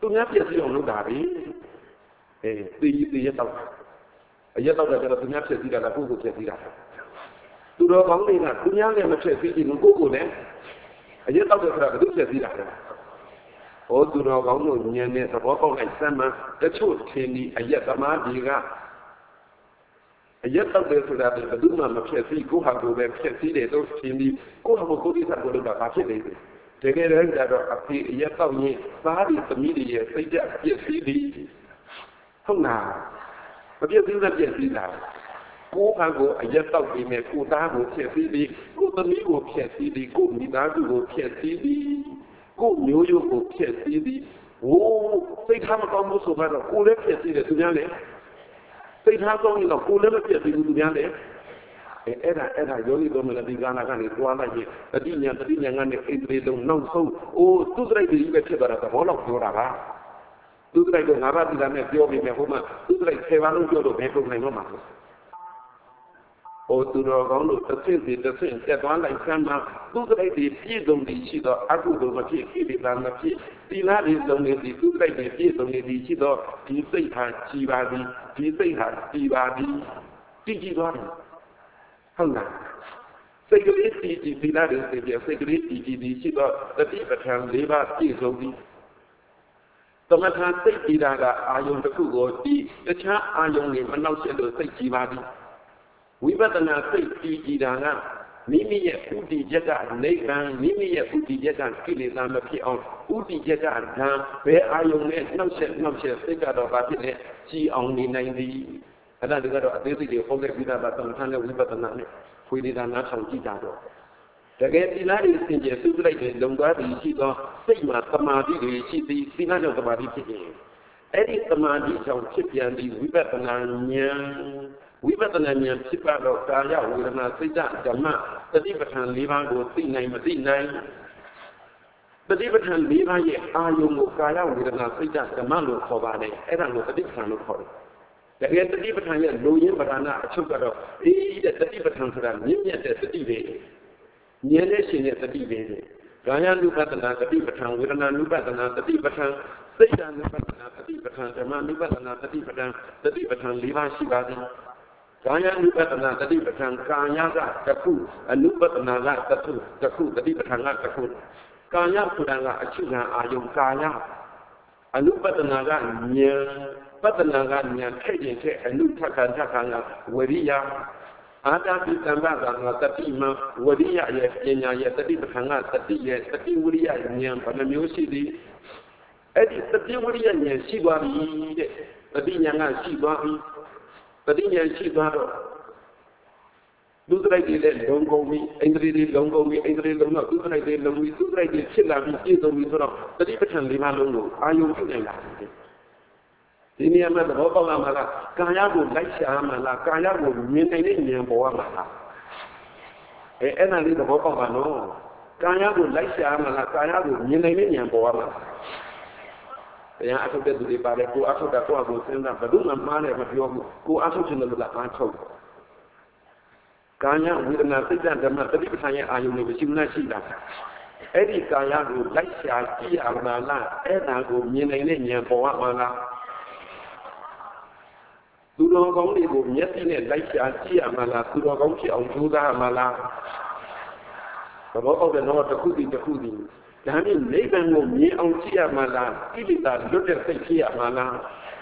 သူများပြည့်စုံအောင်လုပ်တာပဲအဲတည်တည်ရတော့အရက်တော့ကြတော့သူများဖြစ်စည်းတာကကိုယ့်ကိုဖြစ်စည်းတာသူတော်ကောင်းတွေကသူများလည်းမဖြစ်စည်းဘူးကိုယ့်ကိုလည်းအရက်တော့ဆိုတာဘယ်သူဖြစ်စည်းတာလဲဟောသူတော်ကောင်းတို့ဉာဏ်နဲ့သဘောပေါက်လိုက်စမ်းမှတချို့ထင်ဒီအရက်သမားတွေကအရက်တော့တယ်ဆိုတာဘယ်သူမှမဖြစ်စည်းကိုယ့်ဟာကိုယ်ပဲဖြစ်စည်းတယ်လို့ထင်ပြီးကိုယ့်ဟာကိုယ်ကိုယ်ကိစ္စကိုလုပ်တာဘာဖြစ်လဲတကယ်တမ်းကျတော့အဖေအရက်တော့ရင်သားတွေသမီးတွေရဲ့စိတ်ဓာတ်ပြည့်စည်သည်ဟုတ်လားမပြည့်စုံတဲ့ပြည့်စည်တာကိုယ့်ဟာကိုယ်အရက်တော့ပြီးမဲ့ကိုယ်သားကိုဖြစ်စည်းသည်ကိုယ်သမီးကိုဖြစ်စည်းသည်ကိုယ်မိသားစုကိုဖြစ်စည်းသည်ကိုယ်မျိုးရိုးကိုဖြစ်စည်းသည်ဟိုးစိတ်ထားမကောင်းဘူးဆိုတော့ကိုယ်လည်းဖြစ်စည်းတယ်သူများလည်းစိတ်ထားကောင်းရင်တော့ကိုယ်လည်းမဖြစ်စည်းဘူးသူများလည်းအဲအဲ့ဒါအဲ့ဒါယောဂီတော်မလည်းဒီကနာကနေတွားလိုက်ရင်တတိညာတတိညာကနေအိတ်သေးလုံးနောက်ဆုံးအိုးသူစိတ်ကြီးပဲဖြစ်သွားတာသဘောလောက်ပြောတာပါသူစိတ်ကငါးပါးဒီကနဲ့ပြောပြီးမယ်ဟိုမှာသူစိတ်ဆယ်ပါးလုံးပြောလို့ဘယ်ပုံနိုင်မှာမဟုတ်ဟိုသူတော်ကောင်းတို့တစ်ဆင့်စီတစ်ဆင့်တက်သွားလိုက်ဆမ်းမှာသူစိတ်တွေပြည့်စုံပြီးရှိတော့အကုသိုလ်မဖြစ်ကိလေသာမဖြစ်သီလတွေစုံနေသည်သူစိတ်တွေပြည့်စုံနေသည်ရှိတော့ဒီစိတ်ဟာကြည်ပါသည်ဒီစိတ်ဟာကြည်ပါသည်ကြည်ကြည်သွားတယ်ဟုတ်လားစိတ်ကလေးတည်ကြည်သီလတွေသိပြစိတ်ကလေးတည်ကြည်သည်ရှိတော့တတိပဋ္ဌာန်၄ပါးပြည့်စုံသည်သမထစိတ်ကြည်တာကအာယုံတစ်ခုကိုဒီတခြားအာယုံတွေမနှောက်ယှက်လို့စိတ်ကြည်ပါသည်ဝိပဿနာစိတ်ကြည်ကြည်တာကမိမိရဲ့ဥတည်ချက်ကအနိဗ္ဗာန်မိမိရဲ့ဥတည်ချက်ကကိလေသာမဖြစ်အောင်ဥတည်ချက်ကဓာဘယ်အာယုံနဲ့နှောက်ယှက်နှောက်ယှက်စိတ်ကတော့ဘာဖြစ်လဲကြည်အောင်နေနိုင်သည်အဲ့ဒါကတော့အသေးစိတ်တွေဟောခဲ့ပြီးသားပါသမထနဲ့ဝိပဿနာနဲ့ခွေးနေတာနားထောင်ကြည့်ကြတော့တကယ်သီလတွေစင်ကြယ်သူ့လိုက်တွေလုံသွားပြီးရှိသောစိတ်မှာသမာဓိတွေရှိသည်သီလကြောင့်သမာဓိဖြစ်ခြင်းအဲ့ဒီသမာဓိကြောင့်ဖြစ်ပြန်ပြီးဝိပဿနာဉာဏ်ဝိပဿနာဉာဏ်ဖြစ်ပါတော့ကာယဝေဒနာစိတ်ဓမ္မတတိပဋ္ဌာန်၄ပါးကိုသိနိုင်မသိနိုင်တတိပဋ္ဌာန်၄ပါးရဲ့အာယုံကိုကာယဝေဒနာစိတ်ဓမ္မလို့ခေါ်ပါတယ်အဲ့ဒါကိုတတိပဋ္ဌာန်လို့ခေါ်တယ်တကယ်တတိပဋ္ဌာန်ရဲ့လူရင်းပဌာနာအချုပ်ကတော့အေးတဲ့တတိပဋ္ဌာန်ဆိုတာမြင့်မြတ်တဲ့တတိပဲဉာဏ်နဲ့ရှင်တဲ့တတိပဲကာယ ानु ပတနာတတိပဋ္ဌာန်ဝေဒနာ ानु ပတနာတတိပဋ္ဌာန်စိတ် ानु ပတနာတတိပဋ္ဌာန်ဓမ္မ ानु ပတနာတတိပဋ္ဌာန်တတိပဋ္ဌာန်၄ပါးရှိပါသည်ကာယ ानु ပတနာတတိပဋ္ဌာန်ကာယကတစ်ခု ानु ပတနာကတစ်ခုတစ်ခုတတိပဋ္ဌာန်ကတစ်ခုကာယဆိုတာကအချုပ်ခံအာယုံကာယ ानु ပတနာကဉာဏ်ပတနာကဉာဏ်ထည့်ခြင်းထက်အနုထက္ခံထက္ခံကဝရိယအာတာပိတံဘကငါတတိမဝရိယရဲ့ပညာရဲ့တတိပဋ္ဌာန်ကတတိရဲ့တတိဝရိယဉာဏ်ဘယ်နှမျိုးရှိသည်အဲ့ဒီတတိဝရိယဉာဏ်ရှိသွားပြီတဲ့တတိဉာဏ်ကရှိသွားပြီတတိဉာဏ်ရှိသွားတော့ဒုစရိုက်တွေလည်းလုံကုန်ပြီအိန္ဒြေတွေလုံကုန်ပြီအိန္ဒြေလုံတော့ဒုစရိုက်တွေလုံပြီဒုစရိုက်တွေဖြစ်လာပြီးပြည့်စုံပြီဆိုတော့တတိပဋ္ဌာန်၄ပါးလုံးကိုအာယုံပြုနိုင်လာတယ်ဒီနေရာမှာသဘောပေါက်လာမှာကကာယကိုလိုက်ရှာမှလားကာယကိုမြင်နိုင်တဲ့ဉာဏ်ပေါ်မှာလားအဲအဲ့ဒါလေးသဘောပေါက်ပါနော်ကာယကိုလိုက်ရှာမှလားကာယကိုမြင်နိုင်တဲ့ဉာဏ်ပေါ်မှာတရားအထုတ်တဲ့သူတွေပါတယ်ကိုအထုတ်တာကိုယ့်အကိုစဉ်းစားဘယ်သူမှမှားတယ်မပြောဘူးကိုအထုတ်ချင်တယ်လို့လားအားထုတ်ကာယဝေဒနာစိတ်ဓမ္မတတိပဋ္ဌာန်ရဲ့အာယုန်တွေရှိမှရှိတာအဲ့ဒီကာယကိုလိုက်ရှာကြည့်ရမှာလားအဲ့ဒါကိုမြင်နိုင်တဲ့ဉာဏ်ပေါ်မှာလားသူတော်ကောင်းတွေကိုမျက်စိနဲ့လိုက်ရှာကြည့်ရမှာလားသူတော်ကောင်းဖြစ်အောင်ကြိုးစားရမှာလားသဘောပေါက်တဲ့တော့တစ်ခုစီတစ်ခုစီဒါနဲ့နိဗ္ဗာန်ကိုမြင်အောင်ကြည့်ရမှာလားကိလေသာလွတ်တဲ့စိတ်ဖြစ်ရမှာလား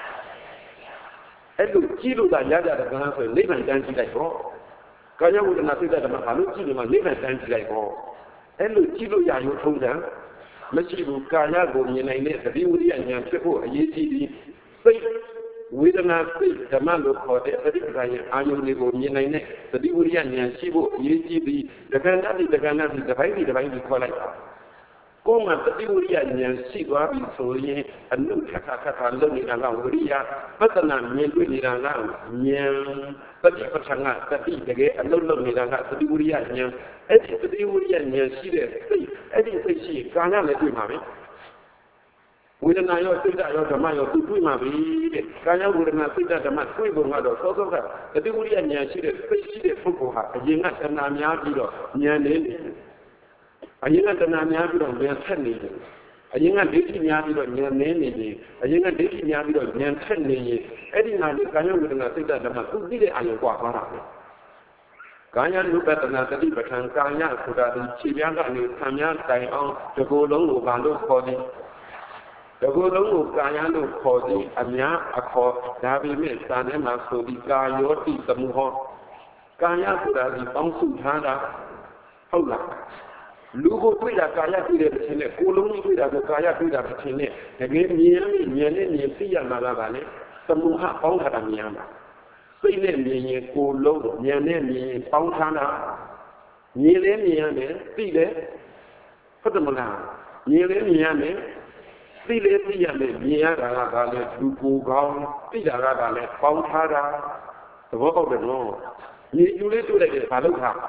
အဲ့လိုကြည့်လို့သာရကြတဲ့ကံဆိုရင်နိဗ္ဗာန်တန်းကြည့်လိုက်တော့ကာယဝေဒနာစိတ်ဓမ္မဘာလို့ကြည့်လို့မှနိဗ္ဗာန်တန်းကြည့်လိုက်တော့အဲ့လိုကြည့်လို့ရရုံထုံးတယ်မရှိဘူးကာယကိုမြင်နိုင်တဲ့သတိဝိရိယဉာဏ်ဖြစ်ဖို့အရေးကြီးပြီးစိတ်ဝေဒနာစိတ်ဓမ္မလို့ခေါ်တဲ့သတိပဋ္ဌာန်ရဲ့အာယုန်တွေကိုမြင်နိုင်တဲ့သတိဝိရိယဉာဏ်ရှိဖို့အရေးကြီးပြီးတက္ကနာတိတက္ကနာတိတစ်ပိုင်းတစ်ပိုင်းကိုခေါ်လိုက်တာကိုယ်မှာသတိဝိရိယဉာဏ်ရှိသွားပြီဆိုရင်အနုထက္ခခခလုံးနေတာကဝိရိယပဿနာမြင်တွေ့နေတာကဉာဏ်ပฏิပဋ္ဌာန်ကတတိတကယ်အလုံးလုံးနေတာကသတိဝိရိယဉာဏ်အဲ့ဒီသတိဝိရိယဉာဏ်ရှိတဲ့စိတ်အဲ့ဒီစိတ်ရှိကာယနဲ့တွေ့မှာပဲဝေဒနာရောစိတ်ရောဓမ္မရောသူတွေ့မှာပြီတဲ့ကာယဝေဒနာစိတ်ဓမ္မတွေ့ပုံကတော့သောသောကသတိဝိရိယဉာဏ်ရှိတဲ့စိတ်ရှိတဲ့ပုဂ္ဂိုလ်ဟာအရင်ကတဏှာများပြီးတော့ဉာဏ်နေတယ်အရင်ကတဏှာများပြီးတော့ဉာဏ်ဆက်နေတယ်အရင်ကဒိဋ္ဌိများပြီးတော့ဉာဏ်နည်းနေရင်အရင်ကဒိဋ္ဌိများပြီးတော့ဉာဏ်ထက်နေရင်အဲ့ဒီမှာကာယဝေဒနာစိတ်ဓာတ်ဓမ္မသူသိတဲ့အာရုံကွာသွားတာပဲကာယ ानु ပတနာတတိပဋ္ဌာန်ကာယဆိုတာဒီခြေပြားကနေခံများတိုင်အောင်ဒီကိုယ်လုံးကိုဘာလို့ခေါ်သည်ဒီကိုယ်လုံးကိုကာယလို့ခေါ်သည်အများအခေါ်ဒါပေမဲ့စာထဲမှာဆိုပြီးကာယောတိသမုဟောကာယဆိုတာဒီပေါင်းစုထားတာဟုတ်လားလူကိုတွေ့တာကာယတွေ့တဲ့ခြင်းနဲ့ကိုယ်လုံးတွေ့တာကိုကာယတွေ့တာခြင်းနဲ့တကယ်မြင်ရမြင်နဲ့မြင်သိရမှာလားဗာလေသမုဟပေါင်းထားတာမြင်ရမှာစိတ်နဲ့မြင်ရင်ကိုယ်လုံးဉာဏ်နဲ့မြင်ရင်ပေါင်းထားတာမြင်လဲမြင်ရမယ်သိလဲဟုတ်တယ်မလားမြင်လဲမြင်ရမယ်သိလဲသိရမယ်မြင်ရတာကလည်းလူကိုယ်ကောင်းသိတာကလည်းပေါင်းထားတာသဘောပေါက်တယ်နော်မြင်ယူလေးတွေ့လိုက်တယ်ဘာလို့ထား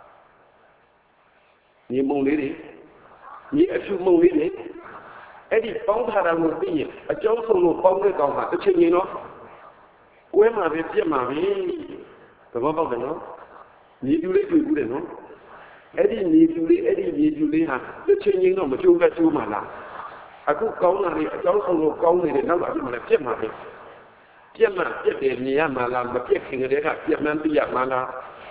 မြင်မုံလေးတွေမြင်အဖြူမုံလေးတွေအဲ့ဒီပေါင်းထားတာကိုသိရင်အကြောင်းဆုံးလို့ပေါင်းတဲ့ကောင်ကတစ်ချိန်ရင်တော့ဝဲမှာပဲပြက်မှာပဲသဘောပေါက်တယ်နော်မြေပြူလေးတွေ့ဘူးတယ်နော်အဲ့ဒီမြေပြူလေးအဲ့ဒီမြေပြူလေးဟာတစ်ချိန်ချင်းတော့မကျိုးကကျိုးမှာလားအခုကောင်းတာလေအကြောင်းဆုံးလို့ကောင်းနေတယ်နောက်တော့မှလည်းပြက်မှာပဲပြက်မှာပြက်တယ်မြင်ရမှာလားမပြက်ခင်ကတည်းကပြက်မှန်းသိရမှာလား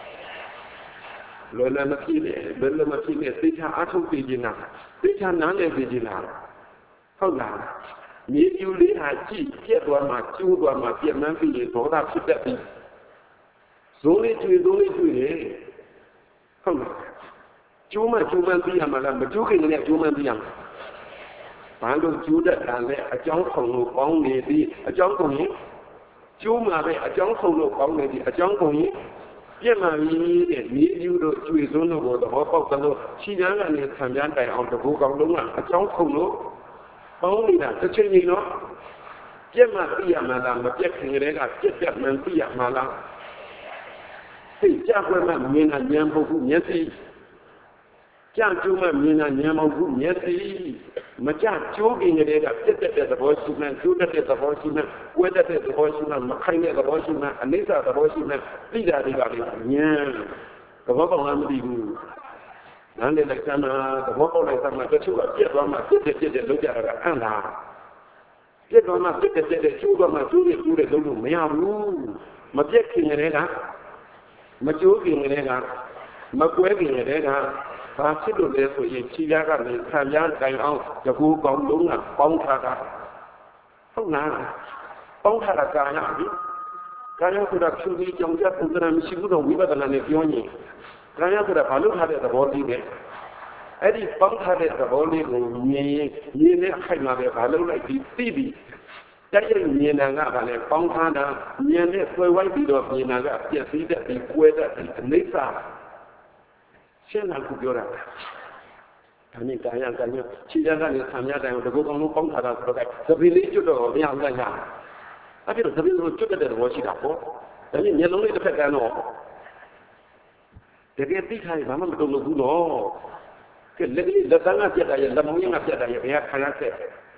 လောလမဖြစ်လေဘယ်လိုမဖြစ်လဲသိချာအထုတ်သိခြင်းလားသိချာနားလည်သိခြင်းလားဟုတ်လားမြေပြူလေးဟာကြည့်ပြက်သွားမှကျိုးသွားမှပြက်မှန်းပြီးရင်ဒေါသဖြစ်တတ်ပြီဇိုးလေးကျွေဇိုးလေးကျွေလေဟုတ်လားကျိုးမှကျိုးမှန်းသိရမှာလားမကျိုးခင်ကလည်းကျိုးမှန်းသိရမှာဘာလို့ကျိုးတတ်တာလဲအကြောင်းခုံလို့ပေါင်းနေသည်အကြောင်းခုံရင်ကျိုးမှာပဲအကြောင်းခုံလို့ပေါင်းနေသည်အကြောင်းခုံရင်ပြက်မှန်ပြီးတဲ့မြေပြူတို့ကျွေဇိုးတို့ကိုသဘောပေါက်သလိုခြေချမ်းကနေခံပြတိုင်အောင်တကူကောင်လုံးကအကြောင်းခုံလို့ပေါင်းနေတာတစ်ချိန်ကြီးတော့ပြက်မှသိရမှာလားမပြက်ခင်ကလေးကပြက်ပြက်မှန်သိရမှာလားသိကြွယ်မှမြင်တာဉာဏ်မဟုတ်ဘူးမျက်စိကြကျိုးမှမြင်တာဉာဏ်မဟုတ်ဘူးမျက်စိမကြကျိုးခင်ကလေးကပြက်တက်တဲ့သဘောရှိမှကျိုးတက်တဲ့သဘောရှိမှဝဲတက်တဲ့သဘောရှိမှမခိုင်တဲ့သဘောရှိမှအနိစ္စသဘောရှိမှသိတာတွေကလည်းဉာဏ်သဘောပေါက်လားမသိဘူးနားလည်လိုက်စမ်းတာသဘောပေါက်လိုက်စမ်းတာတချို့ကပြက်သွားမှပြက်ပြက်ပြက်ပြက်လုပ်ကြတာကအံ့တာပြက်သွားမှပြက်ပြက်ပြက်ပြက်ကျိုးသွားမှကျိုးရကျိုးရလုပ်လို့မရဘူးမပြက်ခင်ကလေးကမကျိုးခင်ကလေးကမကွဲခင်ကလေးကဘာဖြစ်လို့လဲဆိုရင်ခြေပြားကနေခံပြားတိုင်အောင်တကူကောင်းလုံးကပေါင်းထားတာဟုတ်လားပေါင်းထားတာကာယပြီကာယဆိုတာဖြူပြီးကြောင်ကြပုံစံမရှိဘူးတော့ဝိပဿနာနဲ့ပြောရင်ကာယဆိုတာဘာလို့ထားတဲ့သဘောတည်းလဲအဲ့ဒီပေါင်းထားတဲ့သဘောလေးကိုမြင်ရင်မြင်တဲ့အခိုက်မှာပဲဘာလို့လိုက်ပြီးသိပြီးတိုက်ရိုက်မြင်တာကဘာလဲပေါင်းထားတာမြင်နဲ့ဆွဲဝိုက်ပြီးတော့မြင်တာကပြည့်စည်တဲ့ဒီကွဲတဲ့ဒီအနိစ္စရှင်းလာခုပြောတာဒါနဲ့ကာယကညခြေရကနေဆံရတိုင်းတကူကောင်လုံးပေါင်းထားတာဆိုတော့သပိလေးကျွတ်တော့မရဘူးလားညာအဲ့ဒီတော့သပိလို့ကျွတ်တဲ့သဘောရှိတာပေါ့ဒါနဲ့မျက်လုံးလေးတစ်ဖက်ကန်းတော့တကယ်သိထားရင်ဘာမှမတုံ့လို့ဘူးတော့ကဲလက်လေးလက်သန်းကပြတ်တာရဲ့လက်မောင်းရင်းကပြတ်တာရဲ့ဘယ်ကခံရဆက်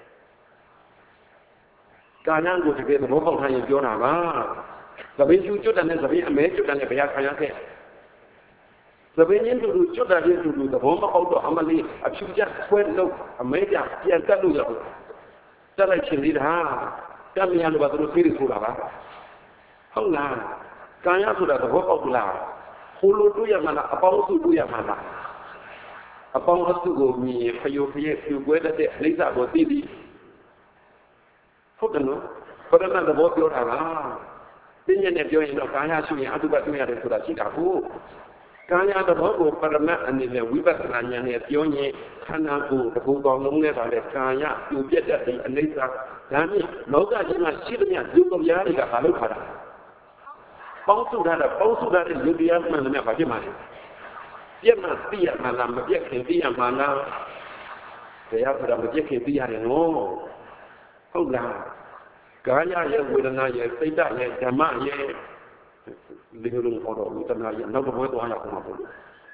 ကာယကိုတကယ်သဘောပေါက်ထားရင်ပြောတာပါသပိကျူကျွတ်တဲ့နဲ့သပိအမဲကျွတ်တဲ့နဲ့ဘယ်ကခံရဆက်သပိညင်းတူတူကျွတ်တဲ့တူတူသဘောမပေါက်တော့အမလေးအဖြူကျဆွဲလို့အမဲကျပြန်တက်လို့ရအောင်တက်လိုက်ချင်းလေးတာတက်မရလို့ပါသူတို့သိရဆိုတာပါဟုတ်လားကာယဆိုတာသဘောပေါက်လားဟိုလိုတွေ့ရမှာလားအပေါင်းစုတွေ့ရမှာလားအပေါင်းအစုကိုမြင်ဖယိုဖယဲဖြူပွဲတဲ့အိဋ္ဌကိုသိပြီဟုတ်တယ်နော်ဘုရားကသဘောပြောတာလားပြည့်ညက်နဲ့ပြောရင်တော့ကာယရှိရင်အတုပတွေ့ရတယ်ဆိုတာရှိတာဟုတ်ကာယသဘောကိုပရမတ်အနေနဲ့ဝိပဿနာဉာဏ်နဲ့ပြောရင်ခန္ဓာကိုယ်တစ်ခုပေါင်းလုံးနဲ့ပါလေကာယပြူပြတ်တဲ့အနိစ္စဒါနဲ့လောကကြီးမှာရှိတဲ့လူကများတွေကဘာလို့ခါတာပေါင်းစုထားတာပေါင်းစုထားတဲ့လူတရားမှန်တယ်ဘာဖြစ်မှာလဲပြက်မှသိရမှာလားမပြက်ခင်သိရမှာလားတရားဆိုတာမပြက်ခင်သိရတယ်နော်ဟုတ်လားကာယရဲ့ဝေဒနာရဲ့စိတ်ဓာတ်ရဲ့ဓမ္မရဲ့ဒီလိုလိုဟောတော့ဝေဒနာရဲ့နောက်တော့ဘယ်တော့ရအောင်မဟုတ်ဘူး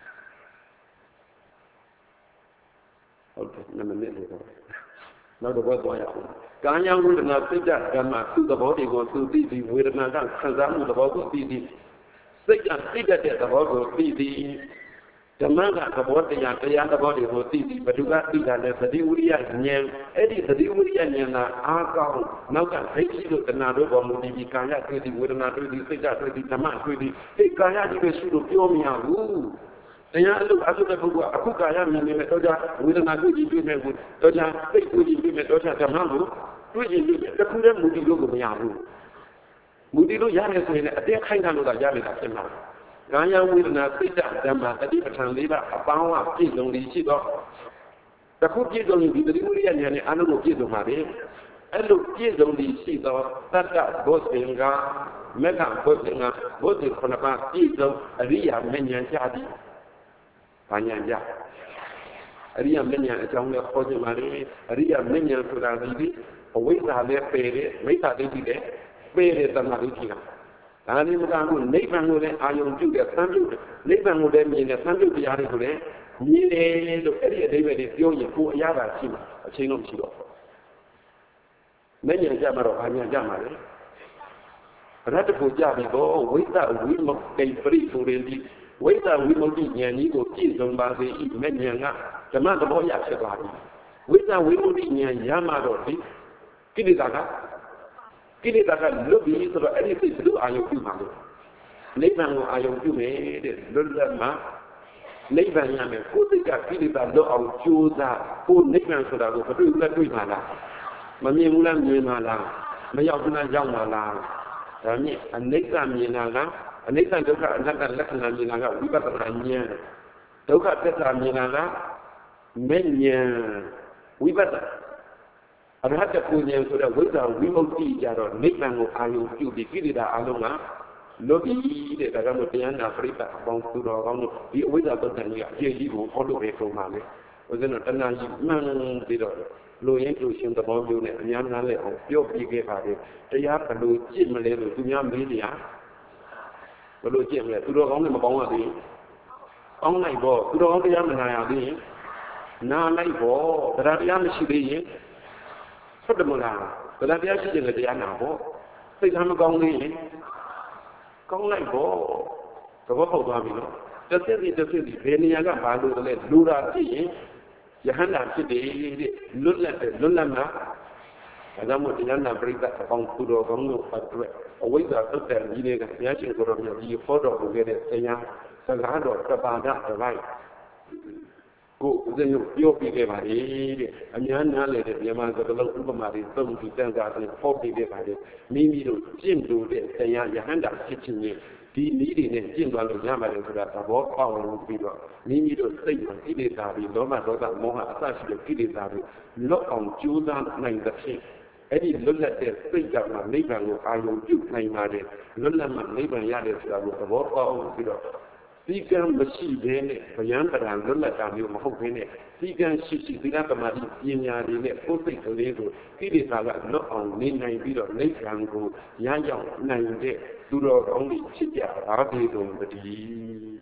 ဟုတ်တယ်နမနဲ့လေတော့နောက်တော့ဘယ်တော့ရအောင်ကာယဝေဒနာစိတ်ဓာတ်ဓမ္မသူ့သဘောတွေကိုသူသိပြီးဝေဒနာကခံစားမှုသဘောကိုသိပြီးစိတ်ကသိတတ်တဲ့သဘောကိုသိပြီးတဓမ္မကသဘောတရားတရားသဘောတွေကိုသိပြီးဘယ်သူကသိတာလဲသတိဝိရိယဉာဏ်အဲ့ဒီသတိဝိရိယဉာဏ်ကအားကောင်းနောက်ကဒိဋ္ဌိတို့တဏှာတို့ပေါ်မူတည်ပြီးကာယတွေ့ပြီးဝေဒနာတွေ့ပြီးစိတ်ဓာတ်တွေ့ပြီးဓမ္မတွေ့ပြီးဒီကာယကြီးပဲရှိလို့ပြောမရဘူးတရားအလုပ်အလုပ်တဲ့ပုဂ္ဂိုလ်အခုကာယမြင်နေမဲ့တော့ကြဝေဒနာတွေ့ကြည့်တွေ့မဲ့ကိုတော့ကြစိတ်တွေ့ကြည့်တွေ့မဲ့တော့ကြဓမ္မကိုတွေ့ကြည့်တွေ့မဲ့တစ်ခုတည်းမူတည်လို့ကိုမရဘူးမူတည်လို့ရတယ်ဆိုရင်လည်းအတက်ခိုင်းတာလို့ကရနေတာဖြစ်မှာကာယဝေဒနာစိတ်ဓာတ်ဓမ္မတတိပဋ္ဌာန်လေးပါအပေါင်းအပြည့်စုံပြီးရှိတော့တခုပြည့်စုံရင်ဒီတတိဝိရိယဉာဏ်နဲ့အလုံးကိုပြည့်စုံပါပဲအဲ့လိုပြည့်စုံပြီးရှိတော့တတ္တဘောဇင်ကမက္ခဘောဇင်ကဘောဇင်ခုနှစ်ပါးပြည့်စုံအရိယာမဉ္ဇဉ်ကြသည်ဘာဉာဏ်ကြအရိယာမဉ္ဇဉ်အကြောင်းနဲ့ခေါ်ကြပါလေအရိယာမဉ္ဇဉ်ဆိုတာဒီအဝိဇ္ဇာနဲ့ပယ်တဲ့မိစ္ဆာဒိဋ္ဌိနဲ့ပယ်တဲ့တဏှာဒိဋ္ဌိကဒါလည်းမကဘူးနိဗ္ဗာန်ကိုလည်းအာယုံပြုတဲ့သံပြုနိဗ္ဗာန်ကိုလည်းမြင်တဲ့သံပြုတရားတွေကိုလည်းမြင်တယ်လို့အဲ့ဒီအဓိပ္ပာယ်တွေပြောရင်ကိုယ်အရာသာရှိမှာအချိန်လုံးမရှိတော့မဉ္ဇဉ်ကြမှာတော့ဘာဉာဏ်ကြမှာလဲရတ္တကိုကြပြီတော့ဝိသဝိမုတ်တိပရိဆိုရင်ဒီဝိသဝိမုတ်ဉာဏ်ကြီးကိုပြည့်စုံပါစေဤမဉ္ဇဉ်ကဓမ္မသဘောရဖြစ်သွားပြီဝိသဝိမုတ်ဉာဏ်ရမှာတော့ဒီကိလေသာကကိလေသာကလွတ်ပြီးဆိုတော့အဲ့ဒီစိတ်ဘယ်လိုအာယုံပြုမှာလဲနိဗ္ဗာန်ကိုအာယုံပြုမယ်တဲ့လွတ်လပ်မှာနိဗ္ဗာန်ရမယ်ကိုယ်စိတ်ကကိလေသာလွတ်အောင်ကြိုးစားကိုနိဗ္ဗာန်ဆိုတာကိုဘယ်လိုလဲတွေ့မှာလားမမြင်ဘူးလားမြင်မှာလားမရောက်ဘူးလားရောက်မှာလားဒါမြင်အနိစ္စမြင်တာကအနိစ္စဒုက္ခအနတ္တလက္ခဏာမြင်တာကဝိပဿနာဉာဏ်ဒုက္ခသစ္စာမြင်တာကမဉ္ဇဉ်ဝိပဿနာအရဟတပူဉ္ဇဉ်ဆိုတဲ့ဝိဇ္ဇာဝိမု ക്തി ကြတော့နိဗ္ဗာန်ကိုအာယုံပြုပြီးကိလေသာအလုံးကလွတ်ပြီးတဲ့ဒါကြောင့်မို့တရားနာပရိသတ်အပေါင်းသူတော်ကောင်းတို့ဒီအဝိဇ္ဇာသုတ်တန်ကြီးကအပြည့်ကြီးကိုဟောလို့ပဲကုန်ပါမယ်ဦးဇင်းတို့တဏှာကြီးမှန်ပြီးတော့လူရင်းလူရှင်သဘောမျိုးနဲ့အများနာလဲအောင်ပြောပြခဲ့ပါတယ်တရားဘယ်လိုကြည့်မလဲလို့သူများမေးကြဘယ်လိုကြည့်မလဲသူတော်ကောင်းနဲ့မပေါင်းရသေးဘူးပေါင်းလိုက်တော့သူတော်ကောင်းတရားမနာရသေးရင်နာလိုက်တော့တရားတရားမရှိသေးရင်ဟုတ်တယ်မလားတရားတရားရှိတဲ့တရားနာပေါ့စိတ်ထားမကောင်းသေးရင်ကောင်းလိုက်ပေါ့သဘောပေါက်သွားပြီနော်တစ်စစ်စီတစ်စစ်စီဘယ်နေရာကဘာလို့လဲလူတာဖြစ်ရင်ယဟန္တာဖြစ်တယ်တဲ့လွတ်လပ်တယ်လွတ်လပ်မှာဒါကြောင့်မို့တရားနာပရိသတ်အပေါင်းသူတော်ကောင်းတို့အတွက်အဝိဇ္ဇာသုတ်တန်ကြီးတွေကဘုရားရှင်ကိုယ်တော်မြတ်ကြီးဖောတော်မူခဲ့တဲ့တရားစကားတော်တပါဒတပိုင်းကိုဦးဇင်းတို့ပြောပြခဲ့ပါလေတဲ့အများနာလေတဲ့မြန်မာစကားလုံးဥပမာတွေသုံးပြီးတန်ခါတွေဖောပြခဲ့ပါလေမိမိတို့ကျင့်လို့တဲ့တရားယဟန္တာဖြစ်ခြင်းနဲ့ဒီနည်းတွေနဲ့ကျင့်သွားလို့ရပါတယ်ဆိုတာသဘောပေါက်လို့ပြီးတော့မိမိတို့စိတ်မှာကိလေသာတွေလောဘဒေါသမောဟအစရှိတဲ့ကိလေသာတွေလွတ်အောင်ကြိုးစားနိုင်တဲ့ဖြင့်အဲ့ဒီလွတ်လပ်တဲ့စိတ်ကမှနိဗ္ဗာန်ကိုအာရုံပြုနိုင်ပါတယ်လွတ်လပ်မှနိဗ္ဗာန်ရတယ်ဆိုတာကိုသဘောပေါက်ပြီးတော့ဒီကံမရှိဘဲနဲ့ဗျံပဒံလွတ်လပ်တာမျိုးမဟုတ်ဘဲနဲ့ဒီကံရှိရှိသီလသမာဓိပညာတွေနဲ့ကိုယ်စိတ်ကလေးကိုကိလေသာကလွတ်အောင်နေနိုင်ပြီးတော့နိဗ္ဗာန်ကိုရရောက်နိုင်တဲ့သူတော်ကောင်းတွေဖြစ်ကြပါစေကုန်သတည်း